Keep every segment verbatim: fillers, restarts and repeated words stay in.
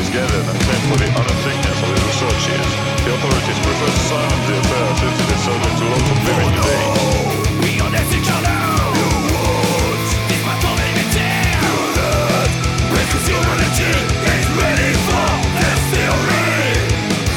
together than tend for the utter thickness of his researches. The authorities prefer to silence the affair since it is subject to lots of living debate. We honest each other. You would. This my community. You that. Because humanity is ready for this theory.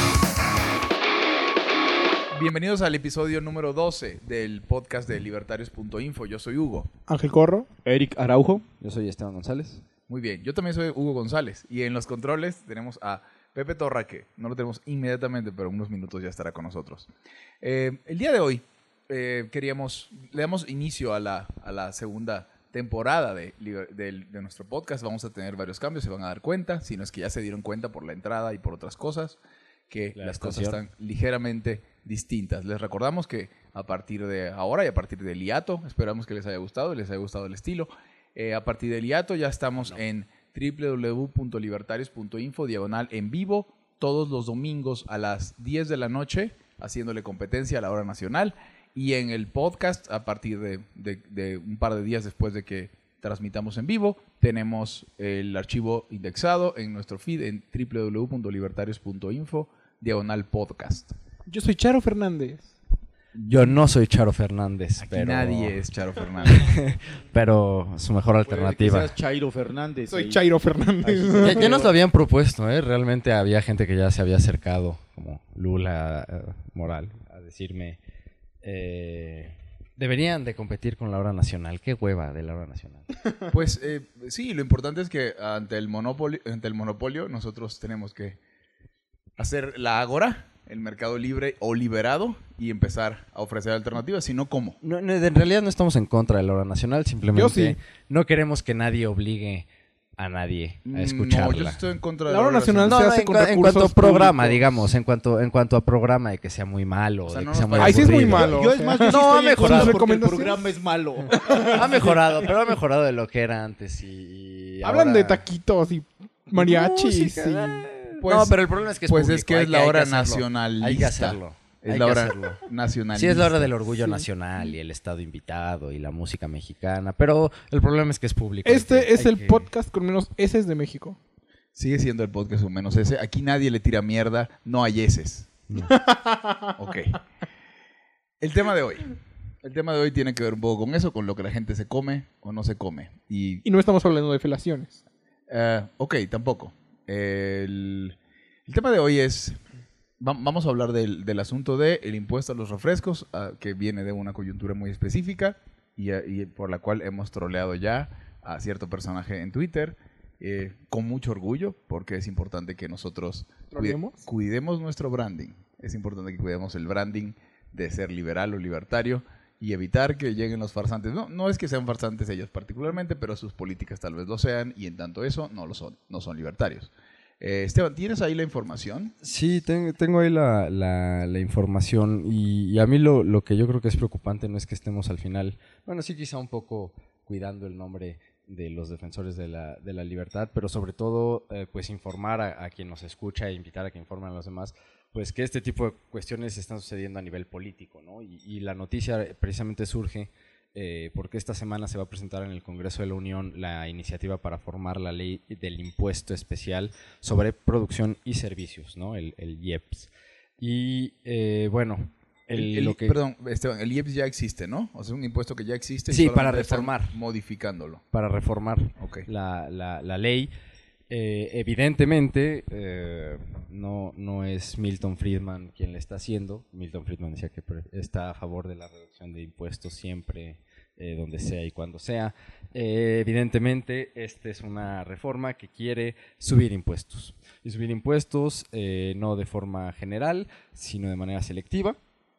Bienvenidos al episodio número doce del podcast de libertarios punto info. Yo soy Hugo. Ángel Corro. Eric Araujo. Yo soy Esteban González. Muy bien, yo también soy Hugo González. Y en los controles tenemos a Pepe Torra, que no lo tenemos inmediatamente, pero en unos minutos ya estará con nosotros. Eh, el día de hoy eh, queríamos, le damos inicio a la, a la segunda temporada de, de, de nuestro podcast. Vamos a tener varios cambios, se van a dar cuenta, si no es que ya se dieron cuenta por la entrada y por otras cosas, que La las estación. cosas están ligeramente distintas. Les recordamos que a partir de ahora y a partir del hiato, esperamos que les haya gustado, les haya gustado el estilo. Eh, a partir del hiato ya estamos no. en doble u doble u doble u punto libertarios punto info diagonal en vivo todos los domingos a las diez de la noche, haciéndole competencia a la hora nacional, y en el podcast a partir de, de, de un par de días después de que transmitamos en vivo, tenemos el archivo indexado en nuestro feed en doble u doble u doble u punto libertarios punto info diagonal podcast. Yo soy Charo Fernández. Yo no soy Charo Fernández, Aquí pero... nadie es Charo Fernández. pero su mejor alternativa. Puede que seas Chairo Fernández. Soy ahí. Chairo Fernández. Ya, ya nos lo habían propuesto, ¿eh? Realmente había gente que ya se había acercado, como Lula eh, Moral, a decirme... Eh, deberían de competir con la hora nacional. Qué hueva de la hora nacional. Pues eh, sí, lo importante es que ante el monopolio, ante el monopolio nosotros tenemos que hacer la ágora, el mercado libre o liberado, y empezar a ofrecer alternativas, si no, ¿cómo? No, no, en realidad no estamos en contra de la hora nacional, simplemente Yo sí. no queremos que nadie obligue a nadie a escucharla. No, yo estoy en contra de La hora nacional No, se no, hace en, con cua- en recursos cuanto a programa, públicos. digamos, en cuanto en cuanto a programa de que sea muy malo, O sea, de no que sea nos muy parece- Ahí sí es muy aburrido. malo. Yo o es sea. más, yo sí No, estoy ha en mejorado. contra porque el ¿Recomendaciones? programa es malo. Ha mejorado, pero ha mejorado de lo que era antes y, y Hablan ahora- de taquitos y mariachis. Música, y... eh. Pues- no, pero el problema es que es Pues público, es que hay es la hay hora hacerlo. nacionalista. Hay que hacerlo. Es hay la que hora hacerlo. nacionalista. Sí, es la hora del orgullo Sí. nacional y el estado invitado y la música mexicana, pero el problema es que es público. hay Este que- es hay el que- podcast con menos S de México. Sigue siendo el podcast con menos ese. Aquí nadie le tira mierda, no hay eses. No. Ok. El tema de hoy. El tema de hoy tiene que ver un poco con eso, con lo que la gente se come o no se come. Y, Y no estamos hablando de felaciones. eh, ok, tampoco. El, el tema de hoy es... va- Vamos a hablar del, del asunto del impuesto a los refrescos, ah, que viene de una coyuntura muy específica y, ah, y por la cual hemos troleado ya a cierto personaje en Twitter, eh, con mucho orgullo, porque es importante que nosotros cuide- ¿Troleemos? cuidemos nuestro branding. Es importante que cuidemos el branding de ser liberal o libertario y evitar que lleguen los farsantes. No, no es que sean farsantes ellos particularmente, pero sus políticas tal vez lo sean, y en tanto eso no lo son, no son libertarios. Eh, Esteban, ¿tienes ahí la información? Sí, ten- tengo ahí la, la- la información y, y a mí lo, lo que yo creo que es preocupante no es que estemos al final, bueno, sí quizá un poco cuidando el nombre de los defensores de la, de la libertad, pero sobre todo eh, pues informar a, a quien nos escucha e invitar a que informen a los demás, pues que este tipo de cuestiones están sucediendo a nivel político, ¿no? Y, y la noticia precisamente surge eh, porque esta semana se va a presentar en el Congreso de la Unión la iniciativa para formar la ley del impuesto especial sobre producción y servicios, ¿no? El, el I E P S. Y eh, bueno, el, El- el- lo que... Perdón, Esteban, el I E P S ya existe, ¿no? O sea, es un impuesto que ya existe. y Sí, para solamente están reformar. modificándolo. para reformar Ok. la, la, la ley. Eh, evidentemente, eh, no, no es Milton Friedman quien le está haciendo. Milton Friedman decía que pre- está a favor de la reducción de impuestos siempre, eh, donde sea y cuando sea. Eh, evidentemente, esta es una reforma que quiere subir impuestos. Y subir impuestos eh, no de forma general, sino de manera selectiva,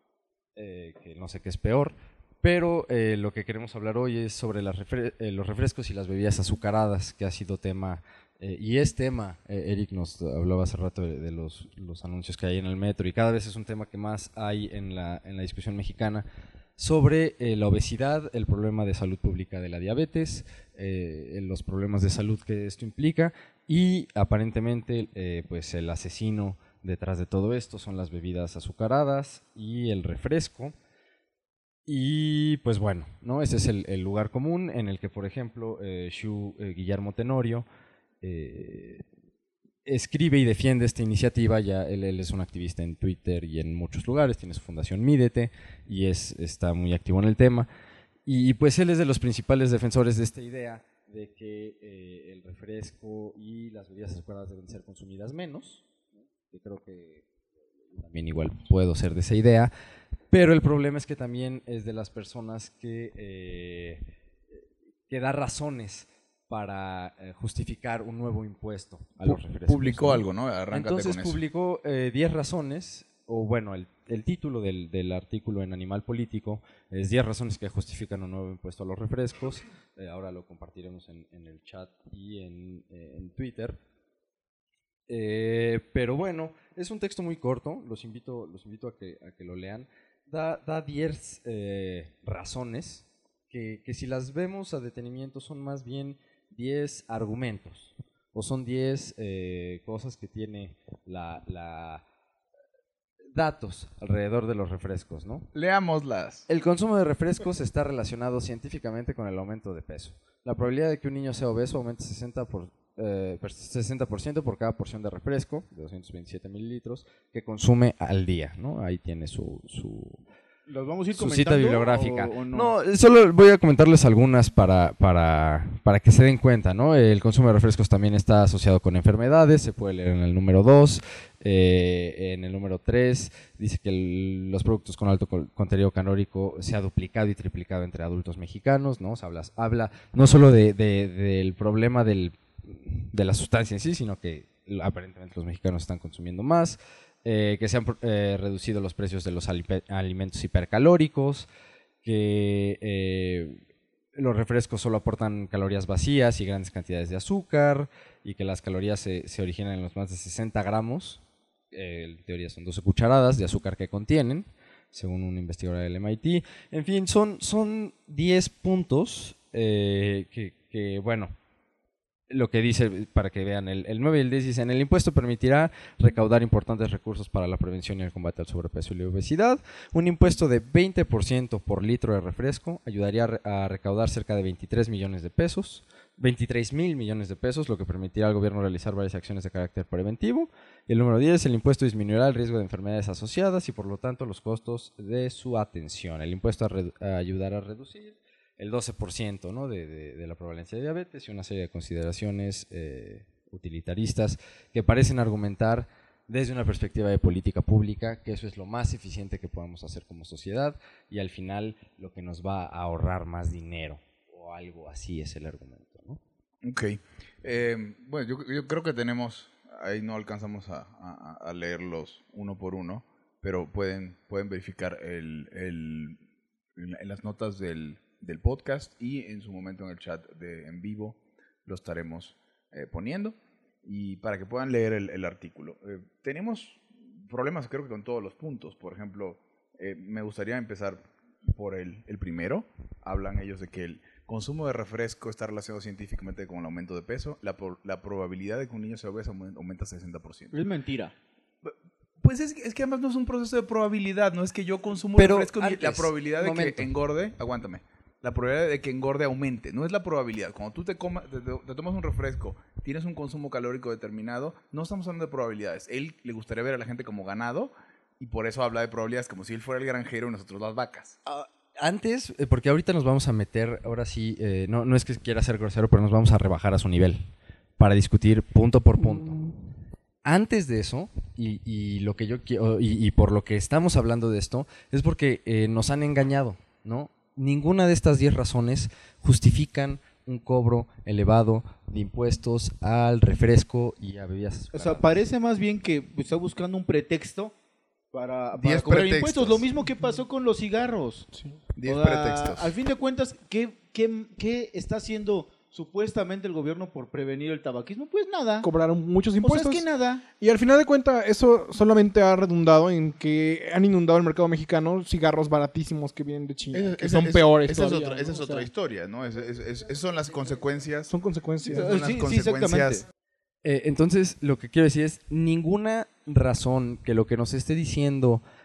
eh, que no sé qué es peor. Pero eh, lo que queremos hablar hoy es sobre las refre- eh, los refrescos y las bebidas azucaradas, que ha sido tema, eh, y es tema, eh, Eric nos hablaba hace rato de, de los, los anuncios que hay en el metro, y cada vez es un tema que más hay en la, en la discusión mexicana, sobre eh, la obesidad, el problema de salud pública de la diabetes, eh, los problemas de salud que esto implica, y aparentemente eh, pues el asesino detrás de todo esto son las bebidas azucaradas y el refresco. Y pues bueno, ¿no? Ese es el, el lugar común en el que, por ejemplo, eh, Xu eh, Guillermo Tenorio, eh, escribe y defiende esta iniciativa. Ya él, él es un activista en Twitter y en muchos lugares, tiene su fundación Mídete y es, está muy activo en el tema. Y pues él es de los principales defensores de esta idea de que eh, el refresco y las bebidas azucaradas deben ser consumidas menos, ¿no? Yo creo que también igual puedo ser de esa idea, pero el problema es que también es de las personas que, eh, que da razones para eh, justificar un nuevo impuesto a los refrescos. Publicó ¿no? algo, ¿no? Arráncate Entonces con eso. publicó diez razones, o bueno, el, el título del, del artículo en Animal Político es diez razones que justifican un nuevo impuesto a los refrescos. Eh, ahora lo compartiremos en, en el chat y en, eh, en Twitter. Eh, pero bueno, es un texto muy corto, los invito, los invito a, que, a que lo lean. Da, da diez eh, razones que, que si las vemos a detenimiento son más bien diez argumentos o son diez eh, cosas que tiene la, la datos alrededor de los refrescos, ¿no? Leámoslas. El consumo de refrescos está relacionado científicamente con el aumento de peso. La probabilidad de que un niño sea obeso aumenta sesenta por, eh, sesenta por ciento por cada porción de refresco, de doscientos veintisiete mililitros, que consume al día, ¿no? Ahí tiene su... su ¿Los vamos a ir su comentando cita bibliográfica. o- o no? no, solo voy a comentarles algunas para, para, para que se den cuenta, ¿no? El consumo de refrescos también está asociado con enfermedades, se puede leer en el número dos. Eh, en el número tres dice que el- los productos con alto col- contenido calórico se ha duplicado y triplicado entre adultos mexicanos, ¿no? Se habla, habla no solo de, de- del problema del, de la sustancia en sí, sino que aparentemente los mexicanos están consumiendo más. Eh, que se han eh, reducido los precios de los alipe- alimentos hipercalóricos, que eh, los refrescos solo aportan calorías vacías y grandes cantidades de azúcar, y que las calorías se, se originan en los más de sesenta gramos, eh, en teoría son doce cucharadas de azúcar que contienen, según un investigador del M I T. En fin, son, son diez puntos eh, que, que, bueno... Lo que dice, para que vean, el, el nueve y el diez dicen: el impuesto permitirá recaudar importantes recursos para la prevención y el combate al sobrepeso y la obesidad. Un impuesto de veinte por ciento por litro de refresco ayudaría a, re- a recaudar cerca de veintitrés millones de pesos, veintitrés mil millones de pesos, lo que permitirá al gobierno realizar varias acciones de carácter preventivo. Y el número diez, el impuesto disminuirá el riesgo de enfermedades asociadas y por lo tanto los costos de su atención. El impuesto a redu- a ayudará a reducir el doce por ciento, ¿no? de, de, de la prevalencia de diabetes y una serie de consideraciones eh, utilitaristas que parecen argumentar desde una perspectiva de política pública que eso es lo más eficiente que podemos hacer como sociedad y al final lo que nos va a ahorrar más dinero o algo así es el argumento, ¿no? Ok. Eh, bueno, yo, yo creo que tenemos, ahí no alcanzamos a, a- a leerlos uno por uno, pero pueden, pueden verificar el, el, en la- en las notas del, del podcast y en su momento en el chat de en vivo lo estaremos eh, poniendo y para que puedan leer el, el artículo. Eh, tenemos problemas creo que con todos los puntos. Por ejemplo, eh, me gustaría empezar por el, el primero. Hablan ellos de que el consumo de refresco está relacionado científicamente con el aumento de peso. La, pro- la probabilidad de que un niño se obesa aumen- aumenta sesenta por ciento. Es mentira. Pues es, que- es que además no es un proceso de probabilidad, no es que yo consumo Pero refresco y la antes, probabilidad de momento. que engorde, aguántame, la probabilidad de que engorde aumente, no es la probabilidad. Cuando tú te, coma- te, te- te tomas un refresco, tienes un consumo calórico determinado, no estamos hablando de probabilidades. Él le gustaría ver a la gente como ganado y por eso habla de probabilidades como si él fuera el granjero y nosotros las vacas. Antes, eh, porque ahorita nos vamos a meter, ahora sí, eh, no, no es que quiera ser grosero, pero nos vamos a rebajar a su nivel para discutir punto por punto. Antes de eso, y, y lo que yo quiero, y, y por lo que estamos hablando de esto, es porque eh, nos han engañado, ¿no? Ninguna de estas diez razones justifican un cobro elevado de impuestos al refresco y a bebidas O sea, azucaradas. parece más bien que está buscando un pretexto para, para Diez cobrar pretextos. impuestos. Lo mismo que pasó con los cigarros. Diez O sea, pretextos. Al fin de cuentas, ¿qué, qué, qué está haciendo supuestamente el gobierno por prevenir el tabaquismo? Pues nada. Cobraron muchos O sea, impuestos. es que nada. Y al final de cuentas, eso solamente ha redundado en que han inundado el mercado mexicano cigarros baratísimos que vienen de China, Esa- que esa- son esa- peores. Esa es todavía, otra, ¿no? esa es O otra sea, historia, ¿no? Es- es- es- esas son las consecuencias. Son consecuencias. Son las Sí, sí, consecuencias. exactamente. Eh, entonces, lo que quiero decir es, ninguna razón que lo que nos esté diciendo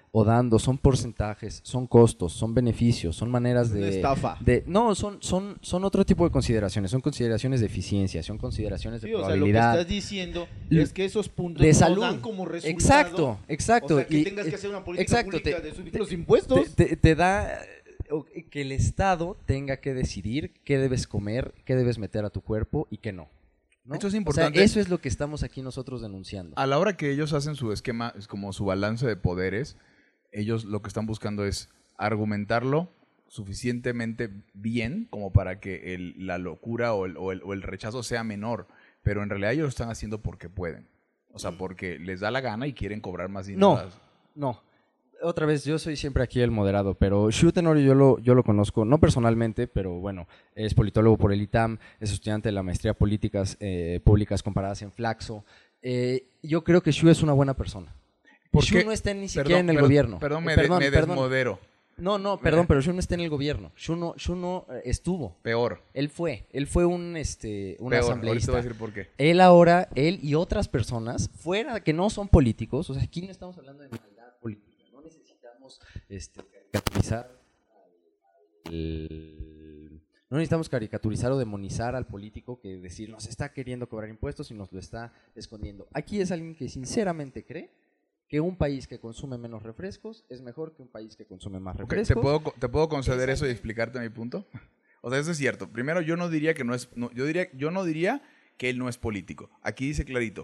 o dando son porcentajes, son costos, son beneficios, son maneras Una de... estafa. de no, son, son, son otro tipo de consideraciones, son consideraciones de eficiencia, son consideraciones de Sí, o sea, lo que probabilidad. estás diciendo L- es que esos puntos de no salud. dan como resultado. Exacto, exacto. O sea, que y- tengas que hacer una política exacto, pública te- de subir te- los impuestos. Te, te- te da eh, o- que el Estado tenga que decidir qué debes comer, qué debes meter a tu cuerpo y qué no. ¿no? Esto es O sea, importante. eso es lo que estamos aquí nosotros denunciando. A la hora que ellos hacen su esquema, es como su balance de poderes, ellos lo que están buscando es argumentarlo suficientemente bien como para que el- la locura o el, o el- o el rechazo sea menor. Pero en realidad ellos lo están haciendo porque pueden. O sea, porque les da la gana y quieren cobrar más dinero. No, no. Otra vez, yo soy siempre aquí el moderado, pero Shu Tenorio yo lo, yo lo conozco, no personalmente, pero bueno, es politólogo por el I T A M, es estudiante de la maestría Políticas eh, Públicas Comparadas en Flaxo. Eh, yo creo que Shu es una buena persona. ¿Por Shu qué? no está ni siquiera Perdón, en el perdón, gobierno. Perdón, Eh, me, perdón, me perdón. desmodero. No, no, perdón, pero Shu no está en el gobierno. Shu no, Shu no eh, estuvo. Peor. Él fue, él fue un, este, un Peor. Ahorita asambleísta. te voy a decir por qué. Él ahora, él y otras personas, fuera que no son políticos, o sea, aquí no estamos hablando de maldad política, no necesitamos este, caricaturizar, al- no necesitamos caricaturizar o demonizar al político que decir nos está queriendo cobrar impuestos y nos lo está escondiendo. Aquí es alguien que sinceramente cree que un país que consume menos refrescos es mejor que un país que consume más Ok, refrescos. ¿te, puedo, ¿Te puedo conceder Es eso y alguien- explicarte mi punto? O sea, eso es cierto. Primero, yo no diría que no es... no, yo, diría, yo no diría que él no es político. Aquí dice clarito.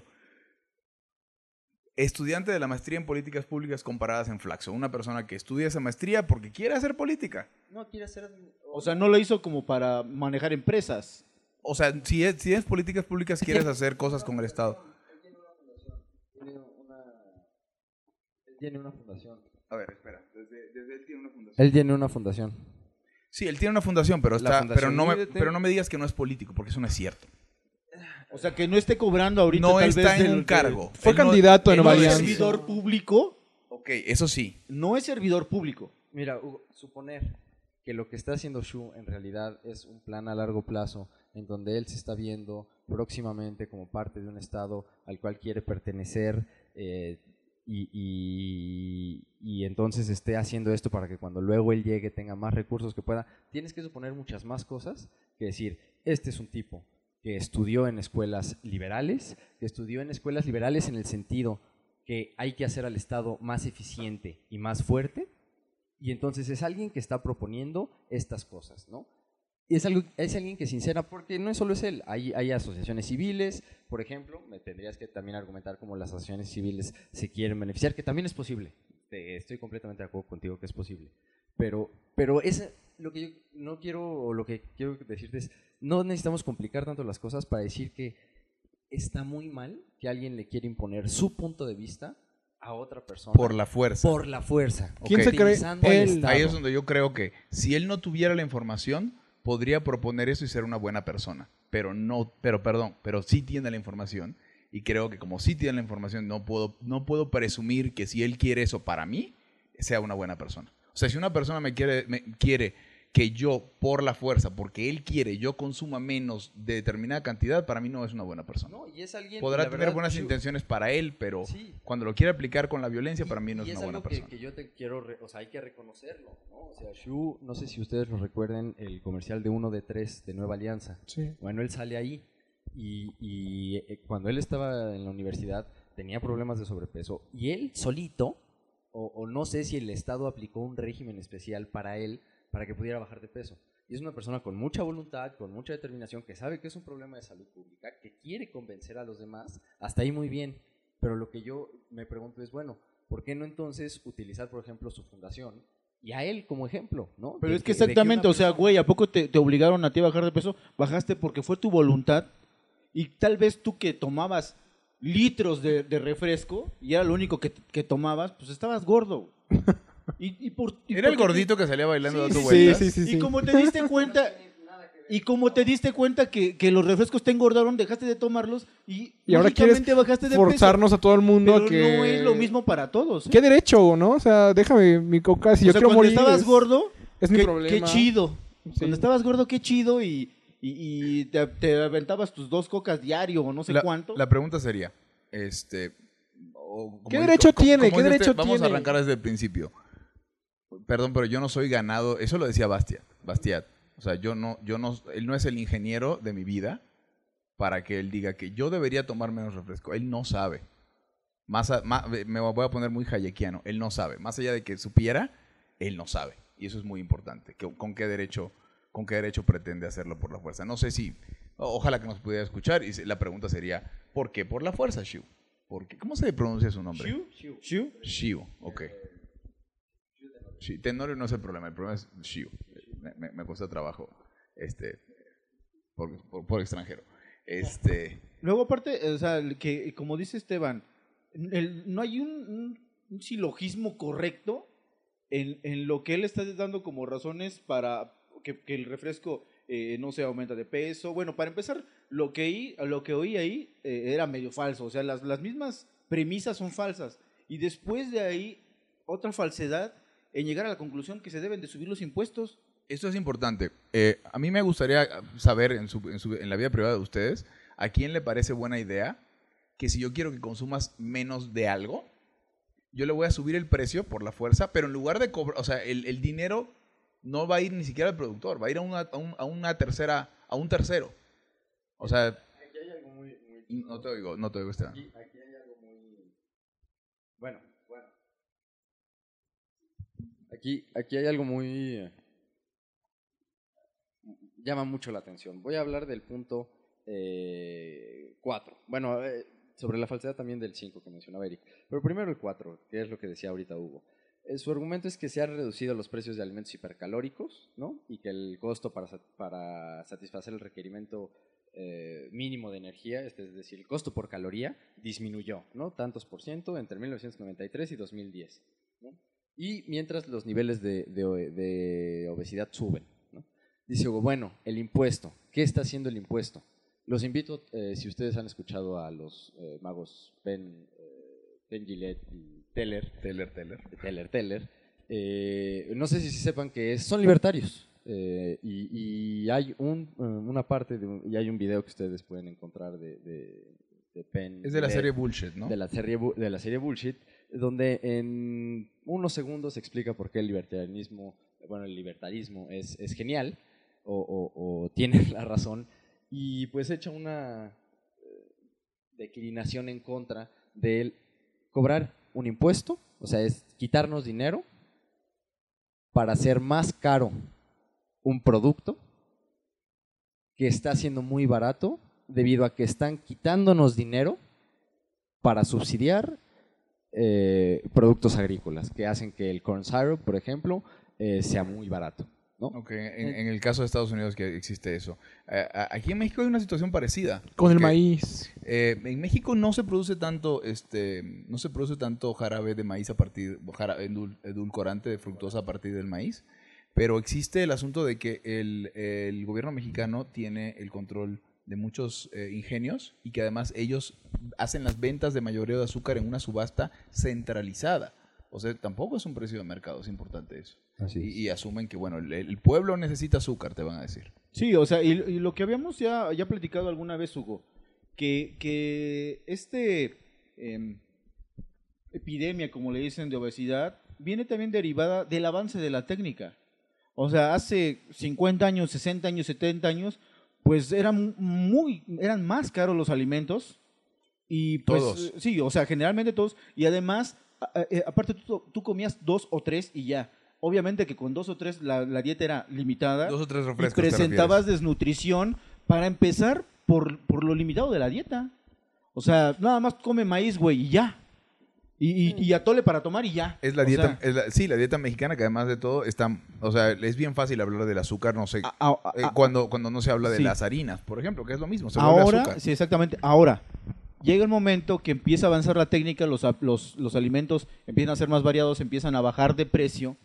Estudiante de la maestría en políticas públicas comparadas en Flaxo. Una persona que estudia esa maestría porque quiere hacer política. No quiere hacer... O sea, no lo hizo como para manejar empresas. O sea, si es, si es políticas públicas, quieres hacer cosas con el Estado. Tiene una, él tiene una fundación. A ver, espera. Desde, desde él tiene una fundación. Él tiene una fundación. Sí, él tiene una fundación, pero, La está, fundación pero, no me, Mídete. pero no me digas que no es político, porque eso no es cierto. O sea, que no esté cobrando ahorita No tal está vez en del- un cargo. Fue Él no- candidato en él Nueva no ¿Es es- Alianza. servidor público? Ok, eso sí. No es servidor público. Mira, Hugo, suponer que lo que está haciendo Shu en realidad es un plan a largo plazo en donde él se está viendo próximamente como parte de un estado al cual quiere pertenecer eh, y, y, y entonces esté haciendo esto para que cuando luego él llegue tenga más recursos que pueda. Tienes que suponer muchas más cosas que decir, este es un tipo que estudió en escuelas liberales, que estudió en escuelas liberales en el sentido que hay que hacer al Estado más eficiente y más fuerte, y entonces es alguien que está proponiendo estas cosas, ¿no? Y es, algo, es alguien que sincera, porque no es solo es él, hay, hay asociaciones civiles, por ejemplo, me tendrías que también argumentar cómo las asociaciones civiles se quieren beneficiar, que también es posible, Te- estoy completamente de acuerdo contigo que es posible, pero, pero es lo que yo no quiero, o lo que quiero decirte es, no necesitamos complicar tanto las cosas para decir que está muy mal que alguien le quiera imponer su punto de vista a otra persona Por la fuerza. por la fuerza. ¿Quién Ok. se cree? Utilizando al Él. Estado. Ahí es donde yo creo que si él no tuviera la información, podría proponer eso y ser una buena persona. Pero no, pero perdón, pero sí tiene la información. Y creo que como sí tiene la información, no puedo, no puedo presumir que si él quiere eso para mí, sea una buena persona. O sea, si una persona me quiere, me quiere que yo, por la fuerza, porque él quiere, yo consuma menos de determinada cantidad, para mí no es una buena persona. No, y es alguien, Podrá la tener verdad, buenas Shu- intenciones para él, pero Sí. cuando lo quiere aplicar con la violencia, Y- para mí no y es una buena algo que- persona. Que, yo te quiero, re- o sea, hay que reconocerlo, ¿no? O sea, Shu, no sé si ustedes lo recuerden, el comercial de uno de tres de Nueva Alianza. Sí. Bueno, él sale ahí y, y, eh, cuando él estaba en la universidad tenía problemas de sobrepeso y él solito, o, o no sé si el Estado aplicó un régimen especial para él para que pudiera bajar de peso. Y es una persona con mucha voluntad, con mucha determinación, que sabe que es un problema de salud pública, que quiere convencer a los demás, hasta ahí muy bien. Pero lo que yo me pregunto es, bueno, ¿por qué no entonces utilizar, por ejemplo, su fundación y a él como ejemplo, ¿no? Pero De es que de exactamente, una o sea, persona- güey, ¿a poco te, te obligaron a ti a bajar de peso? Bajaste porque fue tu voluntad y tal vez tú que tomabas litros de, de refresco y era lo único que, que tomabas, pues estabas gordo. Y, y por, y Era el porque gordito que salía bailando Sí, dando sí, vueltas. sí, sí, sí. Y como te diste cuenta, y como te diste cuenta que, que los refrescos te engordaron, dejaste de tomarlos y, Y ahora quieres mágicamente bajaste de forzarnos a todo el peso. mundo Pero a que... no es lo mismo para todos. ¿eh? ¿Qué derecho, no? O sea, déjame mi coca. Si O yo sea, quiero cuando morir... estabas es- gordo, es mi qué, problema. qué chido. Sí. Cuando estabas gordo, qué chido y, y, y te, te aventabas tus dos cocas diario o no sé la, cuánto. la pregunta sería, este, o como ¿Qué dice- derecho como- tiene? como ¿Qué dice derecho este- Vamos tiene? a arrancar desde el principio. Perdón, pero yo no soy ganado. Eso lo decía Bastiat. Bastiat. O sea, yo no, yo no, él no es el ingeniero de mi vida para que él diga que yo debería tomar menos refresco. Él no sabe. Más, a- más- me voy a poner muy hayekiano. Él no sabe. Más allá de que supiera, él no sabe. Y eso es muy importante. Que- ¿Con qué derecho, con qué derecho pretende hacerlo por la fuerza? No sé si, o- ojalá que nos pudiera escuchar. Y la pregunta sería, ¿por qué por la fuerza, Shiu? ¿Por qué? ¿Cómo se pronuncia su nombre? Shiu, Shiu. Shiu, ok. Shi- Tenorio no es el problema, el problema es Shiu. Me, me, me costó trabajo este, por, por, por extranjero. Este, Luego, aparte, o sea, que como dice Esteban, el- no hay un, un- un silogismo correcto en, en lo que él está dando como razones para que, que el refresco eh, no se aumenta de peso. Bueno, para empezar, lo que, oí- lo que oí ahí eh, era medio falso. O sea, las, las mismas premisas son falsas. Y después de ahí, otra falsedad en llegar a la conclusión que se deben de subir los impuestos. esto es importante. Eh, a mí me gustaría saber en, su, en, su, en la vida privada de ustedes, ¿a quién le parece buena idea que si yo quiero que consumas menos de algo, yo le voy a subir el precio por la fuerza, pero en lugar de cobrar, o sea, el, el dinero no va a ir ni siquiera al productor, va a ir a una, a un- a una tercera, a un tercero. O sea, Aquí hay algo muy... muy no te oigo, no te oigo, Esteban. Aquí, aquí hay algo muy... Bueno, bueno. Aquí, aquí hay algo muy... eh, llama mucho la atención. Voy a hablar del punto cuatro. Bueno, eh, sobre la falsedad también del cinco que mencionaba Eric. Pero primero el cuatro, que es lo que decía ahorita Hugo. Eh, su argumento es que se han reducido los precios de alimentos hipercalóricos, ¿no? Y que el costo para, sa- para satisfacer el requerimiento eh, mínimo de energía, este, es decir, el costo por caloría, disminuyó, ¿no? Tantos por ciento entre mil novecientos noventa y tres y dos mil diez, ¿no? Y mientras los niveles de, de o- de obesidad suben, ¿no? Dice Hugo, bueno, el impuesto. ¿Qué está haciendo el impuesto? Los invito, eh, si ustedes han escuchado a los eh, magos Ben, eh, Ben Gillette y Teller, Teller, Teller. Teller, Teller, eh, no sé si sepan que es- son libertarios. eh, y, y hay un, eh, una parte, de un- y hay un video que ustedes pueden encontrar de, de, de Penn Es de la Gillette, serie Bullshit, ¿no? de la serie bu- de la serie Bullshit, donde en unos segundos explica por qué el libertarianismo, bueno, el libertarismo es, es genial o, o- o tiene la razón, y pues echa una eh, declinación en contra de cobrar un impuesto, o sea, es quitarnos dinero para hacer más caro un producto que está siendo muy barato debido a que están quitándonos dinero para subsidiar eh, productos agrícolas que hacen que el corn syrup, por ejemplo, eh, sea muy barato, ¿no? Ok, en, en el caso de Estados Unidos que existe eso. Eh, a- aquí en México hay una situación parecida. Con el porque, maíz. eh, en México no se produce tanto, este, no se produce tanto jarabe de maíz a partir, jarabe edul- edulcorante de fructosa a partir del maíz, pero existe el asunto de que el, el gobierno mexicano tiene el control de muchos eh, ingenios y que además ellos hacen las ventas de mayoreo de azúcar en una subasta centralizada. O sea, tampoco es un precio de mercado, es importante eso. Así es. Y, y asumen que, bueno, el, el pueblo necesita azúcar, te van a decir. Sí, o sea, y, y lo que habíamos ya, ya platicado alguna vez, Hugo, que, que este em, epidemia, como le dicen, de obesidad, viene también derivada del avance de la técnica. O sea, hace cincuenta años, sesenta años, setenta años, pues eran muy, eran más caros los alimentos. Y pues, Todos. eh, sí, o sea, generalmente todos. Y además, a- a- eh, aparte tú, tú comías dos o tres y ya. Obviamente que con dos o tres la, la dieta era limitada. Dos o tres y refrescos. te presentabas refieres. desnutrición para empezar por, por lo limitado de la dieta. O sea, nada más come maíz, güey, y ya. Y, y, y atole para tomar y ya. Es la O dieta, sea, es la- sí, la dieta mexicana que además de todo está, o sea, es bien fácil hablar del azúcar, no sé, a- a- eh, a- cuando, cuando no se habla de sí. las harinas, por ejemplo, que es lo mismo, se vuelve ahora, azúcar. sí, exactamente. Ahora, llega el momento que empieza a avanzar la técnica, los, a- los, los alimentos empiezan a ser más variados, empiezan a bajar de precio.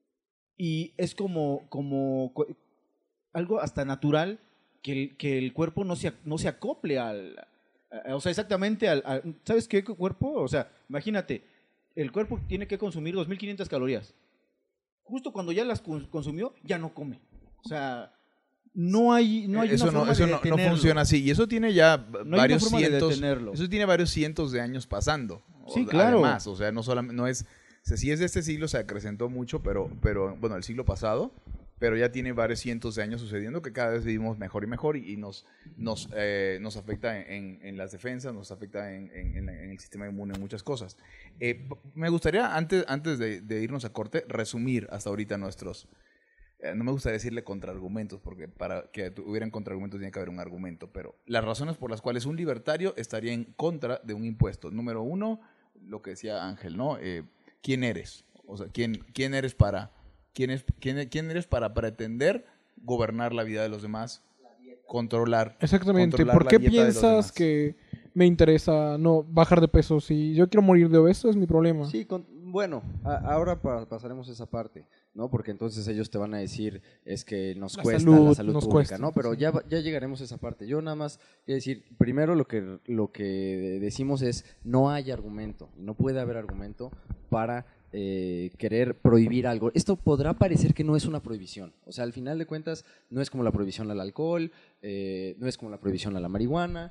Y es como, como co- algo hasta natural que el, que el cuerpo no se, ac- no se acople al... a- o sea, exactamente al, al- ¿sabes qué cuerpo? O sea, imagínate, el cuerpo tiene que consumir dos mil quinientas calorías. Justo cuando ya las cons- consumió, ya no come. O sea, no hay, no hay eso una no, forma eso de no, no detenerlo. funciona así. Y eso tiene ya No hay una varios forma de cientos. detenerlo. Eso tiene varios cientos de años pasando. Sí, O- claro. Además, o sea, no solamente, no es, o sea, sí es de este siglo, se acrecentó mucho, pero, pero, bueno, el siglo pasado, pero ya tiene varios cientos de años sucediendo que cada vez vivimos mejor y mejor y, y nos, nos, eh, nos afecta en, en las defensas, nos afecta en, en, en en el sistema inmune, en muchas cosas. Eh, me gustaría, antes, antes de, de irnos a corte, resumir hasta ahorita nuestros... eh, no me gustaría decirle contraargumentos, porque para que tu- hubieran contraargumentos tiene que haber un argumento, pero las razones por las cuales un libertario estaría en contra de un impuesto. Número uno, lo que decía Ángel, ¿no? Eh, ¿Quién eres? O sea, ¿quién, quién eres para... ¿Quién, es, quién, ¿Quién eres para pretender gobernar la vida de los demás? Controlar. Exactamente. controlar ¿Por la qué dieta de los piensas demás? que me interesa no bajar de peso? Si yo quiero morir de obeso, es mi problema. Sí, con- bueno, a- ahora pa- pasaremos esa parte, ¿no? Porque entonces ellos te van a decir, es que nos La cuesta salud la salud nos pública, cuesta, ¿no? Pero sí. ya, va- ya llegaremos a esa parte. Yo nada más quiero decir, primero lo que, lo que decimos es, no hay argumento, no puede haber argumento para eh, querer prohibir algo. Esto podrá parecer que no es una prohibición, o sea, al final de cuentas, no es como la prohibición al alcohol, eh, no es como la prohibición a la marihuana.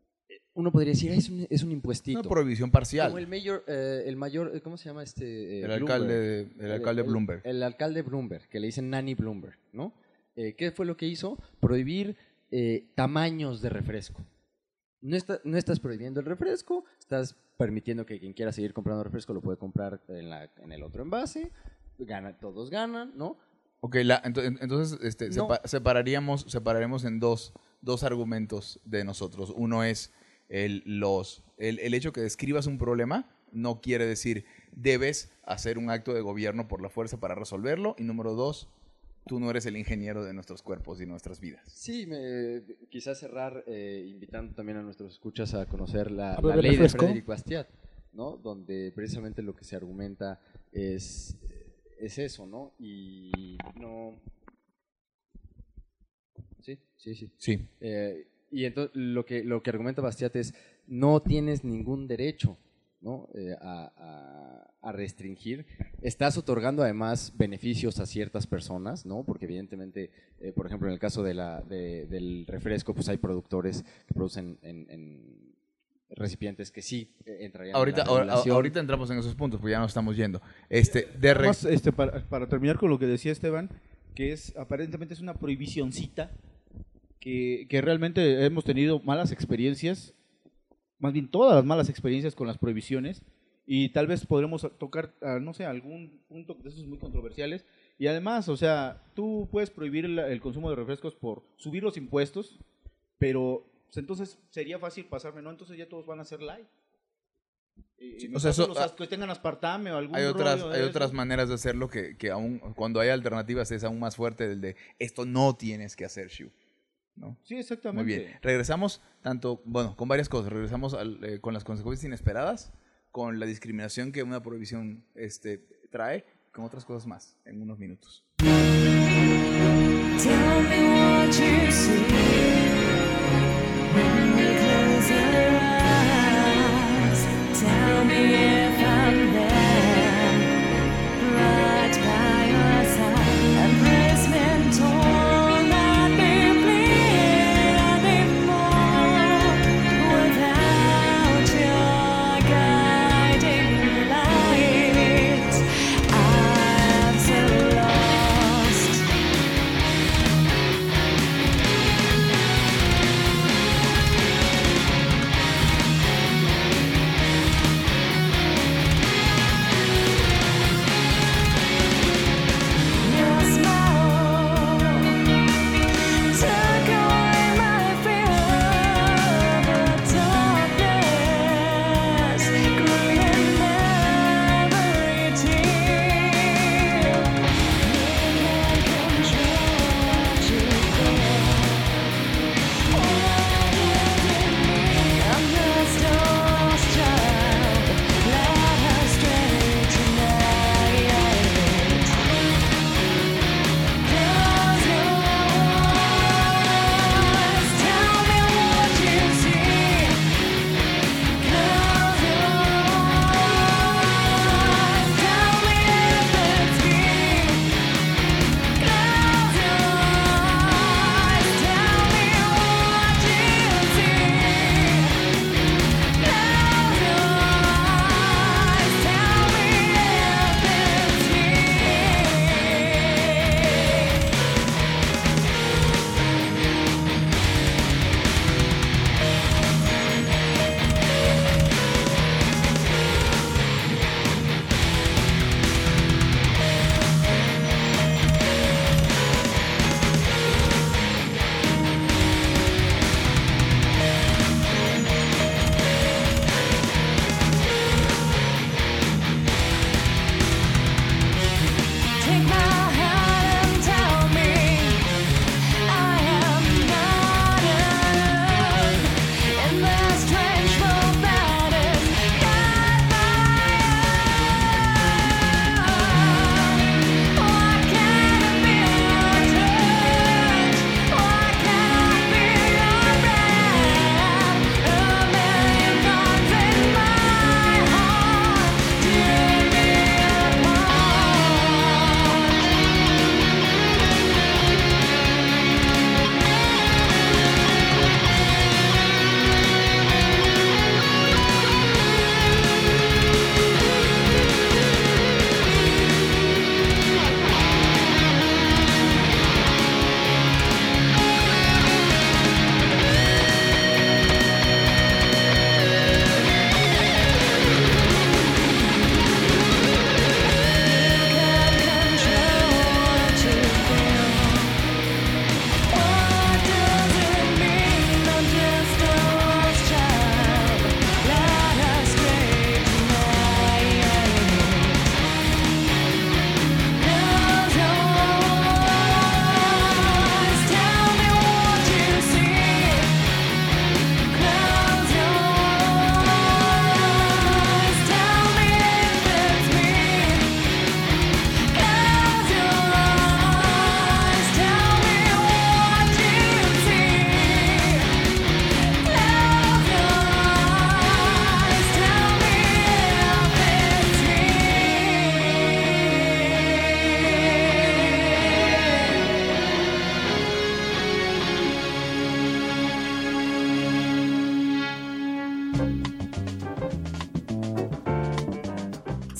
Uno podría decir, "Ah, es un, es un impuestito. Una prohibición parcial. Como el mayor, eh, el mayor, eh, ¿cómo se llama este? Eh, El alcalde, Bloomberg. el alcalde Bloomberg. El, alcalde Bloomberg, que le dicen Nanny Bloomberg, ¿no? Eh, ¿Qué fue lo que hizo? Prohibir eh, tamaños de refresco. No, está- no estás prohibiendo el refresco, estás permitiendo que quien quiera seguir comprando refresco lo puede comprar en, la, en el otro envase, gana, todos ganan, ¿no? Ok, la- ento- en- entonces este, No. sepa- separaríamos, separaremos en dos, dos argumentos de nosotros. Uno es el, los, el, el hecho que describas un problema no quiere decir debes hacer un acto de gobierno por la fuerza para resolverlo. Y número dos, tú no eres el ingeniero de nuestros cuerpos y nuestras vidas. Sí, me, quizás cerrar eh, invitando también a nuestros escuchas a conocer la, A la beber ley de refresco. Frédéric Bastiat, ¿no? Donde precisamente lo que se argumenta es, es eso, ¿no? Y no... Sí, sí, sí. Sí. Eh, y entonces lo que, lo que argumenta Bastiat es, no tienes ningún derecho, ¿no? Eh, a, a- a restringir. Estás otorgando además beneficios a ciertas personas, ¿no? Porque evidentemente, eh, por ejemplo, en el caso de la, de- del refresco, pues hay productores que producen en, en recipientes que sí eh, entrarían Ahorita, en la ahora- regulación. ahorita entramos en esos puntos, pues ya nos estamos yendo. Este, de Nada re- más, este, para, para terminar con lo que decía Esteban, que es aparentemente es una prohibicioncita que, que realmente hemos tenido malas experiencias, más bien todas las malas experiencias con las prohibiciones, y tal vez podremos tocar, ah, no sé, algún punto de esos muy controversiales. Y además, o sea, tú puedes prohibir el, el consumo de refrescos por subir los impuestos, pero pues, entonces sería fácil pasarme, ¿no? Entonces ya todos van a ser light. Y- y me o sea, paso eso- los as- que tengan aspartame o algún hay otras, rollo de hay eso. otras maneras de hacerlo que, que aún cuando hay alternativas es aún más fuerte del de esto no tienes que hacer, Shu. ¿No? Sí, exactamente. Muy bien. Regresamos tanto, bueno, con varias cosas. Regresamos al, eh, con las consecuencias inesperadas, con la discriminación que una prohibición este, trae, con otras cosas más, en unos minutos. Tell me what you see when you close your eyes. Tell me if I'm there, right by your side. And praise me torn not be bleed anymore without your guiding light. I'm so lost.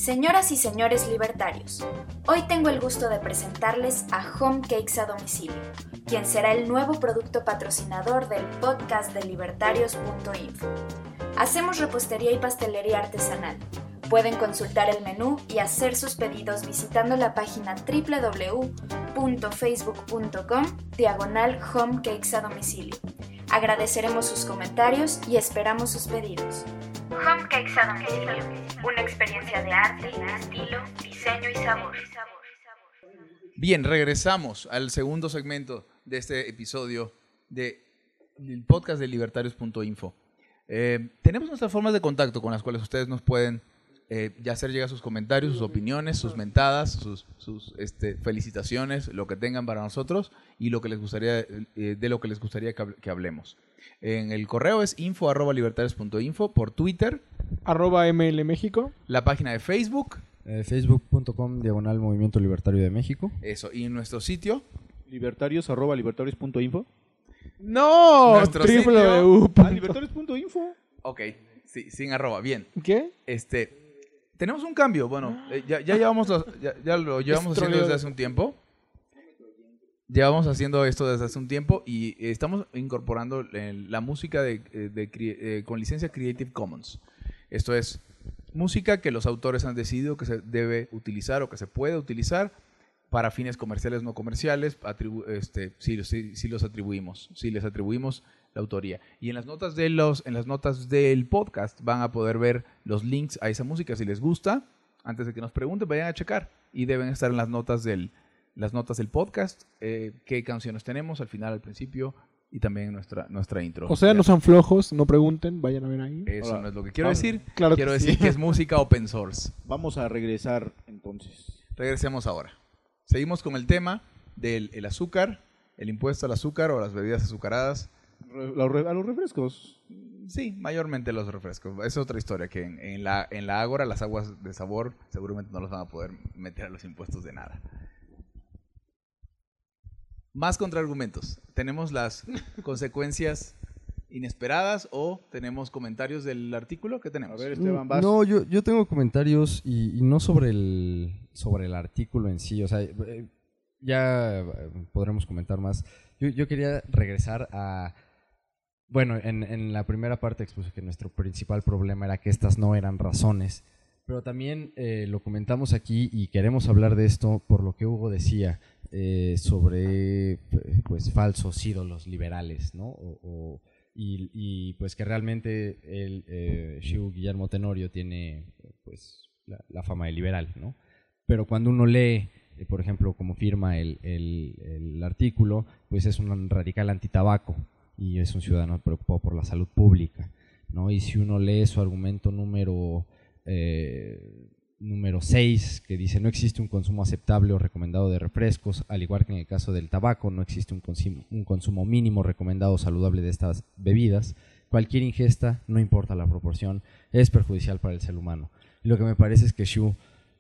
Señoras y señores libertarios, hoy tengo el gusto de presentarles a Home Cakes a Domicilio, quien será el nuevo producto patrocinador del podcast de libertarios punto info. Hacemos repostería y pastelería artesanal. Pueden consultar el menú y hacer sus pedidos visitando la página doble u doble u doble u punto facebook punto com diagonal Home Cakes a Domicilio. Agradeceremos sus comentarios y esperamos sus pedidos. Home Cakes a Domicilio, una experiencia de arte, estilo, diseño y sabor. Bien, regresamos al segundo segmento de este episodio de, del podcast de libertarios punto info. Eh, tenemos nuestras formas de contacto con las cuales ustedes nos pueden eh, ya hacer llegar sus comentarios, sus opiniones, sus mentadas, sus, sus este, felicitaciones, lo que tengan para nosotros y lo que les gustaría, eh, de lo que les gustaría que, que hablemos. En el correo es info arroba libertarios punto info, por Twitter, arroba M L México, la página de Facebook, Eh, facebook punto com diagonal Movimiento Libertario de México. eso, y en nuestro sitio, Libertarios, arroba libertarios punto info. ¡No! Nuestro doble u sitio- doble u doble u. Ah, libertarios punto info. ok, sí, sin arroba, bien. ¿Qué? Este, tenemos un cambio, bueno, eh, ya, ya llevamos los- ya, ya lo llevamos Es haciendo troleo. desde hace un tiempo. Llevamos haciendo esto desde hace un tiempo y estamos incorporando eh, la música de, eh, de cri- eh, con licencia Creative Commons. Esto es música que los autores han decidido que se debe utilizar o que se puede utilizar para fines comerciales o no comerciales, atribu- este, si, si, si los atribuimos, si les atribuimos la autoría. Y en las notas de los, en las notas del podcast van a poder ver los links a esa música. Si les gusta, antes de que nos pregunten, vayan a checar y deben estar en las notas del, las notas del podcast, eh, qué canciones tenemos al final, al principio y también nuestra, nuestra intro. O sea, Ya. no sean flojos, no pregunten, vayan a ver ahí. Eso Ahora, no es lo que quiero vamos. decir. Claro quiero que decir sí. que es música open source. Vamos a regresar entonces. Regresemos ahora. Seguimos con el tema del el azúcar, el impuesto al azúcar o las bebidas azucaradas. Re- la re- a los refrescos. Sí, mayormente los refrescos. Es otra historia que en, en la en la Ágora las aguas de sabor seguramente no los van a poder meter a los impuestos de nada. Más contraargumentos. Tenemos las consecuencias inesperadas o tenemos comentarios del artículo. ¿Qué A tenemos? ver, Esteban, vas. No, yo, yo tengo comentarios y, y no sobre el, sobre el artículo en sí. O sea, eh, ya eh, podremos comentar más. Yo, yo quería regresar a... Bueno, en, en la primera parte expuse que nuestro principal problema era que estas no eran razones. Pero también eh, lo comentamos aquí y queremos hablar de esto por lo que Hugo decía eh, sobre eh, pues falsos ídolos liberales, ¿no? O, o- y, y, pues que realmente el eh, Shiu Guillermo Tenorio tiene pues la, la fama de liberal, ¿no? Pero cuando uno lee, eh, por ejemplo, como firma el, el, el artículo, pues es un radical antitabaco y es un ciudadano preocupado por la salud pública, ¿no? Y si uno lee su argumento número eh, número seis, que dice no existe un consumo aceptable o recomendado de refrescos, al igual que en el caso del tabaco, no existe un consumo, un consumo mínimo recomendado o saludable de estas bebidas. Cualquier ingesta, no importa la proporción, es perjudicial para el ser humano. Y lo que me parece es que Shiu,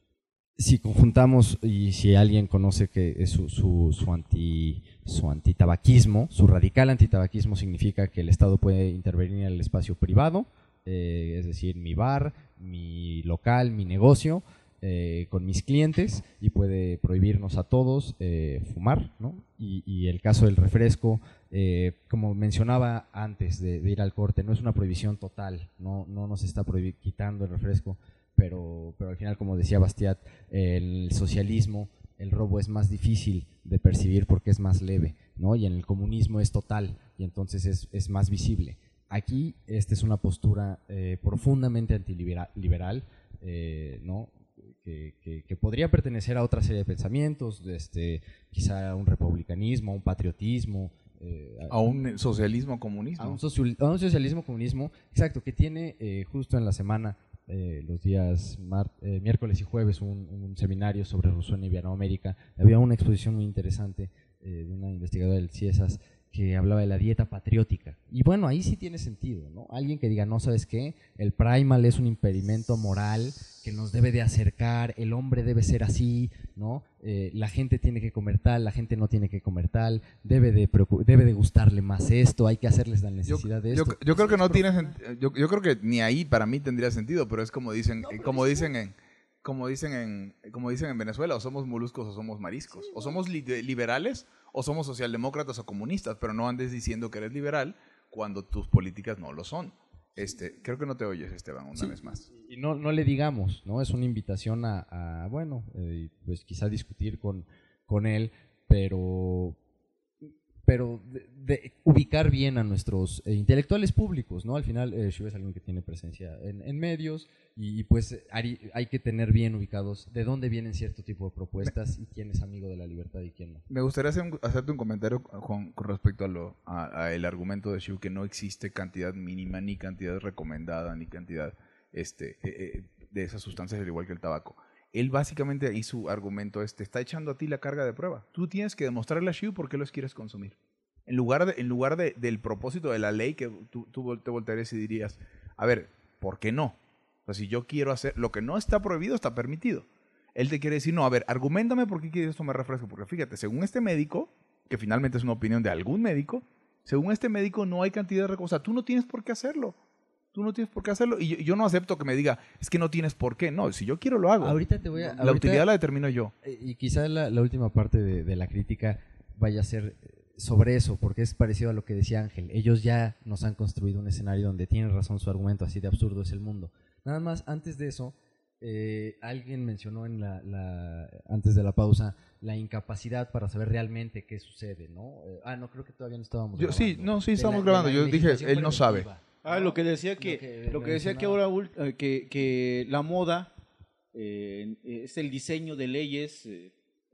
si conjuntamos y si alguien conoce que es su, su, su, anti, su antitabaquismo, su radical antitabaquismo significa que el Estado puede intervenir en el espacio privado, eh, es decir, mi bar, mi local, mi negocio, eh, con mis clientes y puede prohibirnos a todos eh, fumar, ¿no? Y, y el caso del refresco, eh, como mencionaba antes de, de ir al corte, no es una prohibición total, no, no nos está prohibi- quitando el refresco, pero, pero al final, como decía Bastiat, el socialismo, el robo es más difícil de percibir porque es más leve, ¿no? Y en el comunismo es total y entonces es, es más visible. Aquí esta es una postura eh, profundamente antiliberal, eh, ¿no? Que, que, que podría pertenecer a otra serie de pensamientos, este, quizá a un republicanismo, a un patriotismo, eh, A un socialismo comunismo. a un, socio- a un socialismo comunismo, exacto, que tiene eh, justo en la semana, eh, los días mar- eh, miércoles y jueves, un, un seminario sobre Rousseau en Iberoamérica. Había una exposición muy interesante eh, de una investigadora del CIESAS que hablaba de la dieta patriótica. Y bueno, ahí sí tiene sentido, ¿no? Alguien que diga, no, ¿sabes qué? El primal es un impedimento moral que nos debe de acercar, el hombre debe ser así, ¿no? Eh, la gente tiene que comer tal, la gente no tiene que comer tal, debe de, preocu- debe de gustarle más esto, hay que hacerles la Yo, necesidad de yo- esto. yo creo que no tiene sentido. Yo, yo creo que ni ahí para mí tendría sentido, pero es como dicen, como dicen en como dicen en, como dicen en Venezuela, o somos moluscos o somos mariscos. O somos li- liberales o somos socialdemócratas o comunistas, pero no andes diciendo que eres liberal cuando tus políticas no lo son. Este, creo que no te oyes, Esteban, una Sí, vez más. Y no, no le digamos, ¿no? Es una invitación a, a bueno, eh, pues quizá discutir con, con él, pero, pero de, de ubicar bien a nuestros eh, intelectuales públicos, ¿no? Al final, eh, Shiva es alguien que tiene presencia en, en medios y, y pues hay, hay que tener bien ubicados de dónde vienen cierto tipo de propuestas y quién es amigo de la libertad y quién no. Me gustaría hacer un- hacerte un comentario con, con respecto a lo a, a el argumento de Shiu que no existe cantidad mínima ni cantidad recomendada ni cantidad este eh, eh, de esas sustancias al igual que el tabaco. Él básicamente ahí su argumento es te está echando a ti la carga de prueba. Tú tienes que demostrarle a Shiu por qué los quieres consumir. En lugar de, en lugar de, del propósito de la ley que tú, tú vol- te voltearías y dirías, a ver, ¿por qué no? O sea, si yo quiero hacer lo que no está prohibido está permitido. Él te quiere decir, no, a ver, argumentame por qué quieres tomar refresco. Porque fíjate, según este médico, que finalmente es una opinión de algún médico, según este médico no hay cantidad de refresco. O sea, tú no tienes por qué hacerlo. Tú no tienes por qué hacerlo. Y yo, yo no acepto que me diga, es que no tienes por qué. No, si yo quiero lo hago. Ahorita te voy a... la ahorita- utilidad la determino yo. Eh, Y quizá la, la última parte de, de la crítica vaya a ser eh, sobre eso, porque es parecido a lo que decía Ángel. Ellos ya nos han construido un escenario donde tienen razón su argumento, así de absurdo es el mundo. Nada más, antes de eso, eh, alguien mencionó en la, la- antes de la pausa la incapacidad para saber realmente qué sucede, ¿no? Eh, ah, no, creo que todavía no estábamos Yo- sí, grabando. no, sí De estamos la- de grabando. la Yo dije, legislación él no sabe. preventiva, Ah, ¿no? lo que decía que, Lo que lo que decía que mencionaba. ahora ul- eh, que, que la moda eh, es el diseño de leyes eh,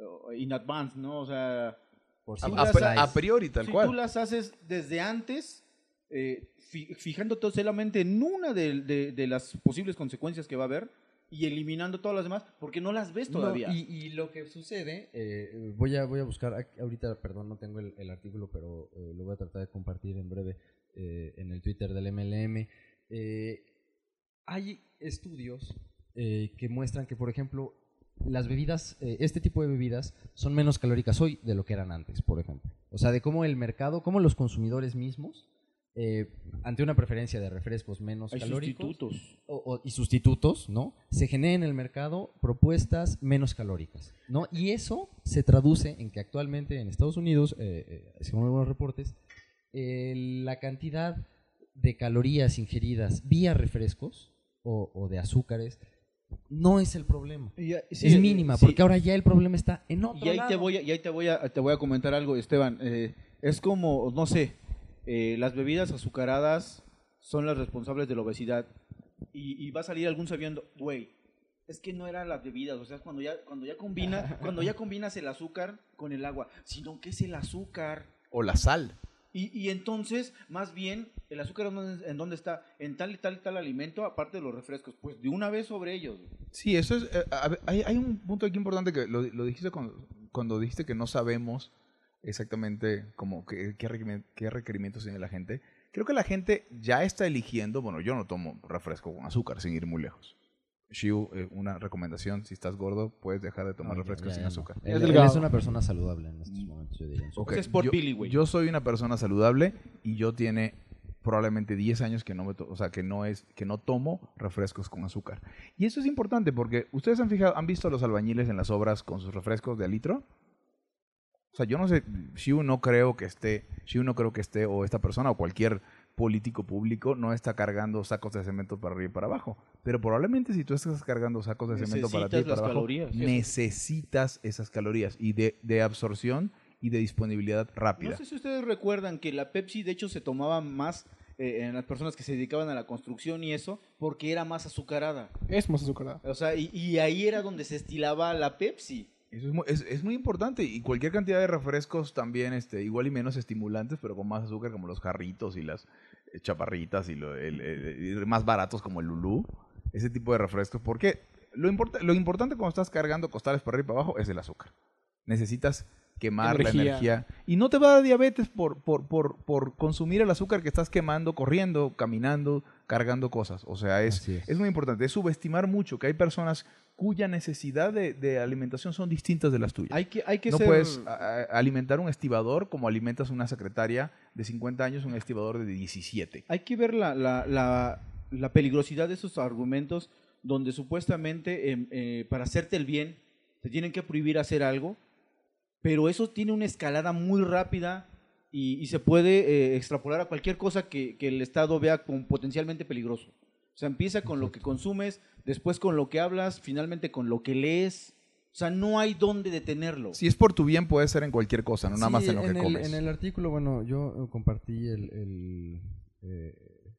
in advance, ¿no? O sea, Por A, si a- las a hay. priori, tal si cual. tú las haces desde antes, eh, fi- fijándote solamente en una de, de- de las posibles consecuencias que va a haber y eliminando todas las demás, porque no las ves No, todavía. y, y lo que sucede, eh, voy, a, voy a buscar, aquí- ahorita, perdón, no tengo el, el artículo, pero eh, lo voy a tratar de compartir en breve eh, en el Twitter del M L M. Eh, hay estudios eh, que muestran que, por ejemplo, las bebidas, eh, este tipo de bebidas son menos calóricas hoy de lo que eran antes, por ejemplo. O sea, de cómo el mercado, cómo los consumidores mismos, eh, ante una preferencia de refrescos menos Hay calóricos, sustitutos. o- o- y sustitutos, ¿no? Se generan en el mercado propuestas menos calóricas, ¿no? Y eso se traduce en que actualmente en Estados Unidos, eh, eh, según algunos reportes, eh, la cantidad de calorías ingeridas vía refrescos o, o de azúcares no es el problema. Y ya- sí, es eh, mínima, sí. porque ahora ya el problema está en otro Y ahí lado. te voy a, y ahí te voy a, te voy a comentar algo, Esteban. Eh, es como, no sé, eh, las bebidas azucaradas son las responsables de la obesidad. Y, y va a salir algún sabiendo, güey, es que no eran las bebidas, o sea, cuando ya, cuando ya combina, cuando ya combinas el azúcar con el agua, sino que es el azúcar. O la sal. Y, y entonces, más bien, el azúcar en dónde, en dónde está, en tal y tal y tal alimento, aparte de los refrescos, pues de una vez sobre ellos. Sí, eso es. eh, a ver, hay, hay un punto aquí importante que lo, lo dijiste cuando, cuando dijiste que no sabemos exactamente cómo, qué, qué, requerimientos, qué requerimientos tiene la gente. Creo que la gente ya está eligiendo. Bueno, yo no tomo refresco con azúcar sin ir muy lejos. Shiu, eh, una recomendación: si estás gordo, puedes dejar de tomar No, ya- refrescos ya- sin ya no. azúcar. Él, Es él delgado. es una persona saludable en estos momentos, yo diría. en su Ok, Ese es por yo, Billy, güey. yo soy una persona saludable y yo tiene probablemente diez años que no me to- o sea, que no es que no tomo refrescos con azúcar. Y eso es importante porque ustedes han fijado, han visto a los albañiles en las obras con sus refrescos de a litro. O sea, yo no sé, Shiu no creo que esté, Shiu no creo que esté o esta persona o cualquier político público no está cargando sacos de cemento para arriba y para abajo, pero probablemente si tú estás cargando sacos de cemento para arriba y Necesitas para las abajo, calorías. necesitas esas calorías y de, de absorción y de disponibilidad rápida. No sé si ustedes recuerdan que la Pepsi de hecho se tomaba más eh, en las personas que se dedicaban a la construcción y eso, porque era más azucarada. Es más azucarada. O sea, y, y ahí era donde se estilaba la Pepsi. Eso es muy, es, es muy importante y cualquier cantidad de refrescos también, este, igual y menos estimulantes, pero con más azúcar como los jarritos y las eh, chaparritas y, lo, el, el- y más baratos como el Lulú, ese tipo de refrescos, porque lo, importa, lo importante cuando estás cargando costales para arriba y para abajo es el azúcar. Necesitas quemar Energía. la energía y no te va a dar diabetes por, por, por, por consumir el azúcar que estás quemando, corriendo, caminando, cargando cosas. O sea, es, Así es. es muy importante, es subestimar mucho que hay personas cuya necesidad de, de alimentación son distintas de las tuyas. Hay que, hay que No ser... puedes a- a- alimentar un estibador como alimentas una secretaria de cincuenta años, un estibador de diecisiete. Hay que ver la, la, la, la peligrosidad de esos argumentos donde supuestamente eh, eh, para hacerte el bien te tienen que prohibir hacer algo, pero eso tiene una escalada muy rápida y, y se puede eh, extrapolar a cualquier cosa que, que el Estado vea como potencialmente peligroso. O sea, empieza con lo que consumes, después con lo que hablas, finalmente con lo que lees. O sea, no hay dónde detenerlo. Si es por tu bien, puede ser en cualquier cosa, no nada más en lo que el, comes. En el artículo, bueno, yo eh, compartí el, el, eh,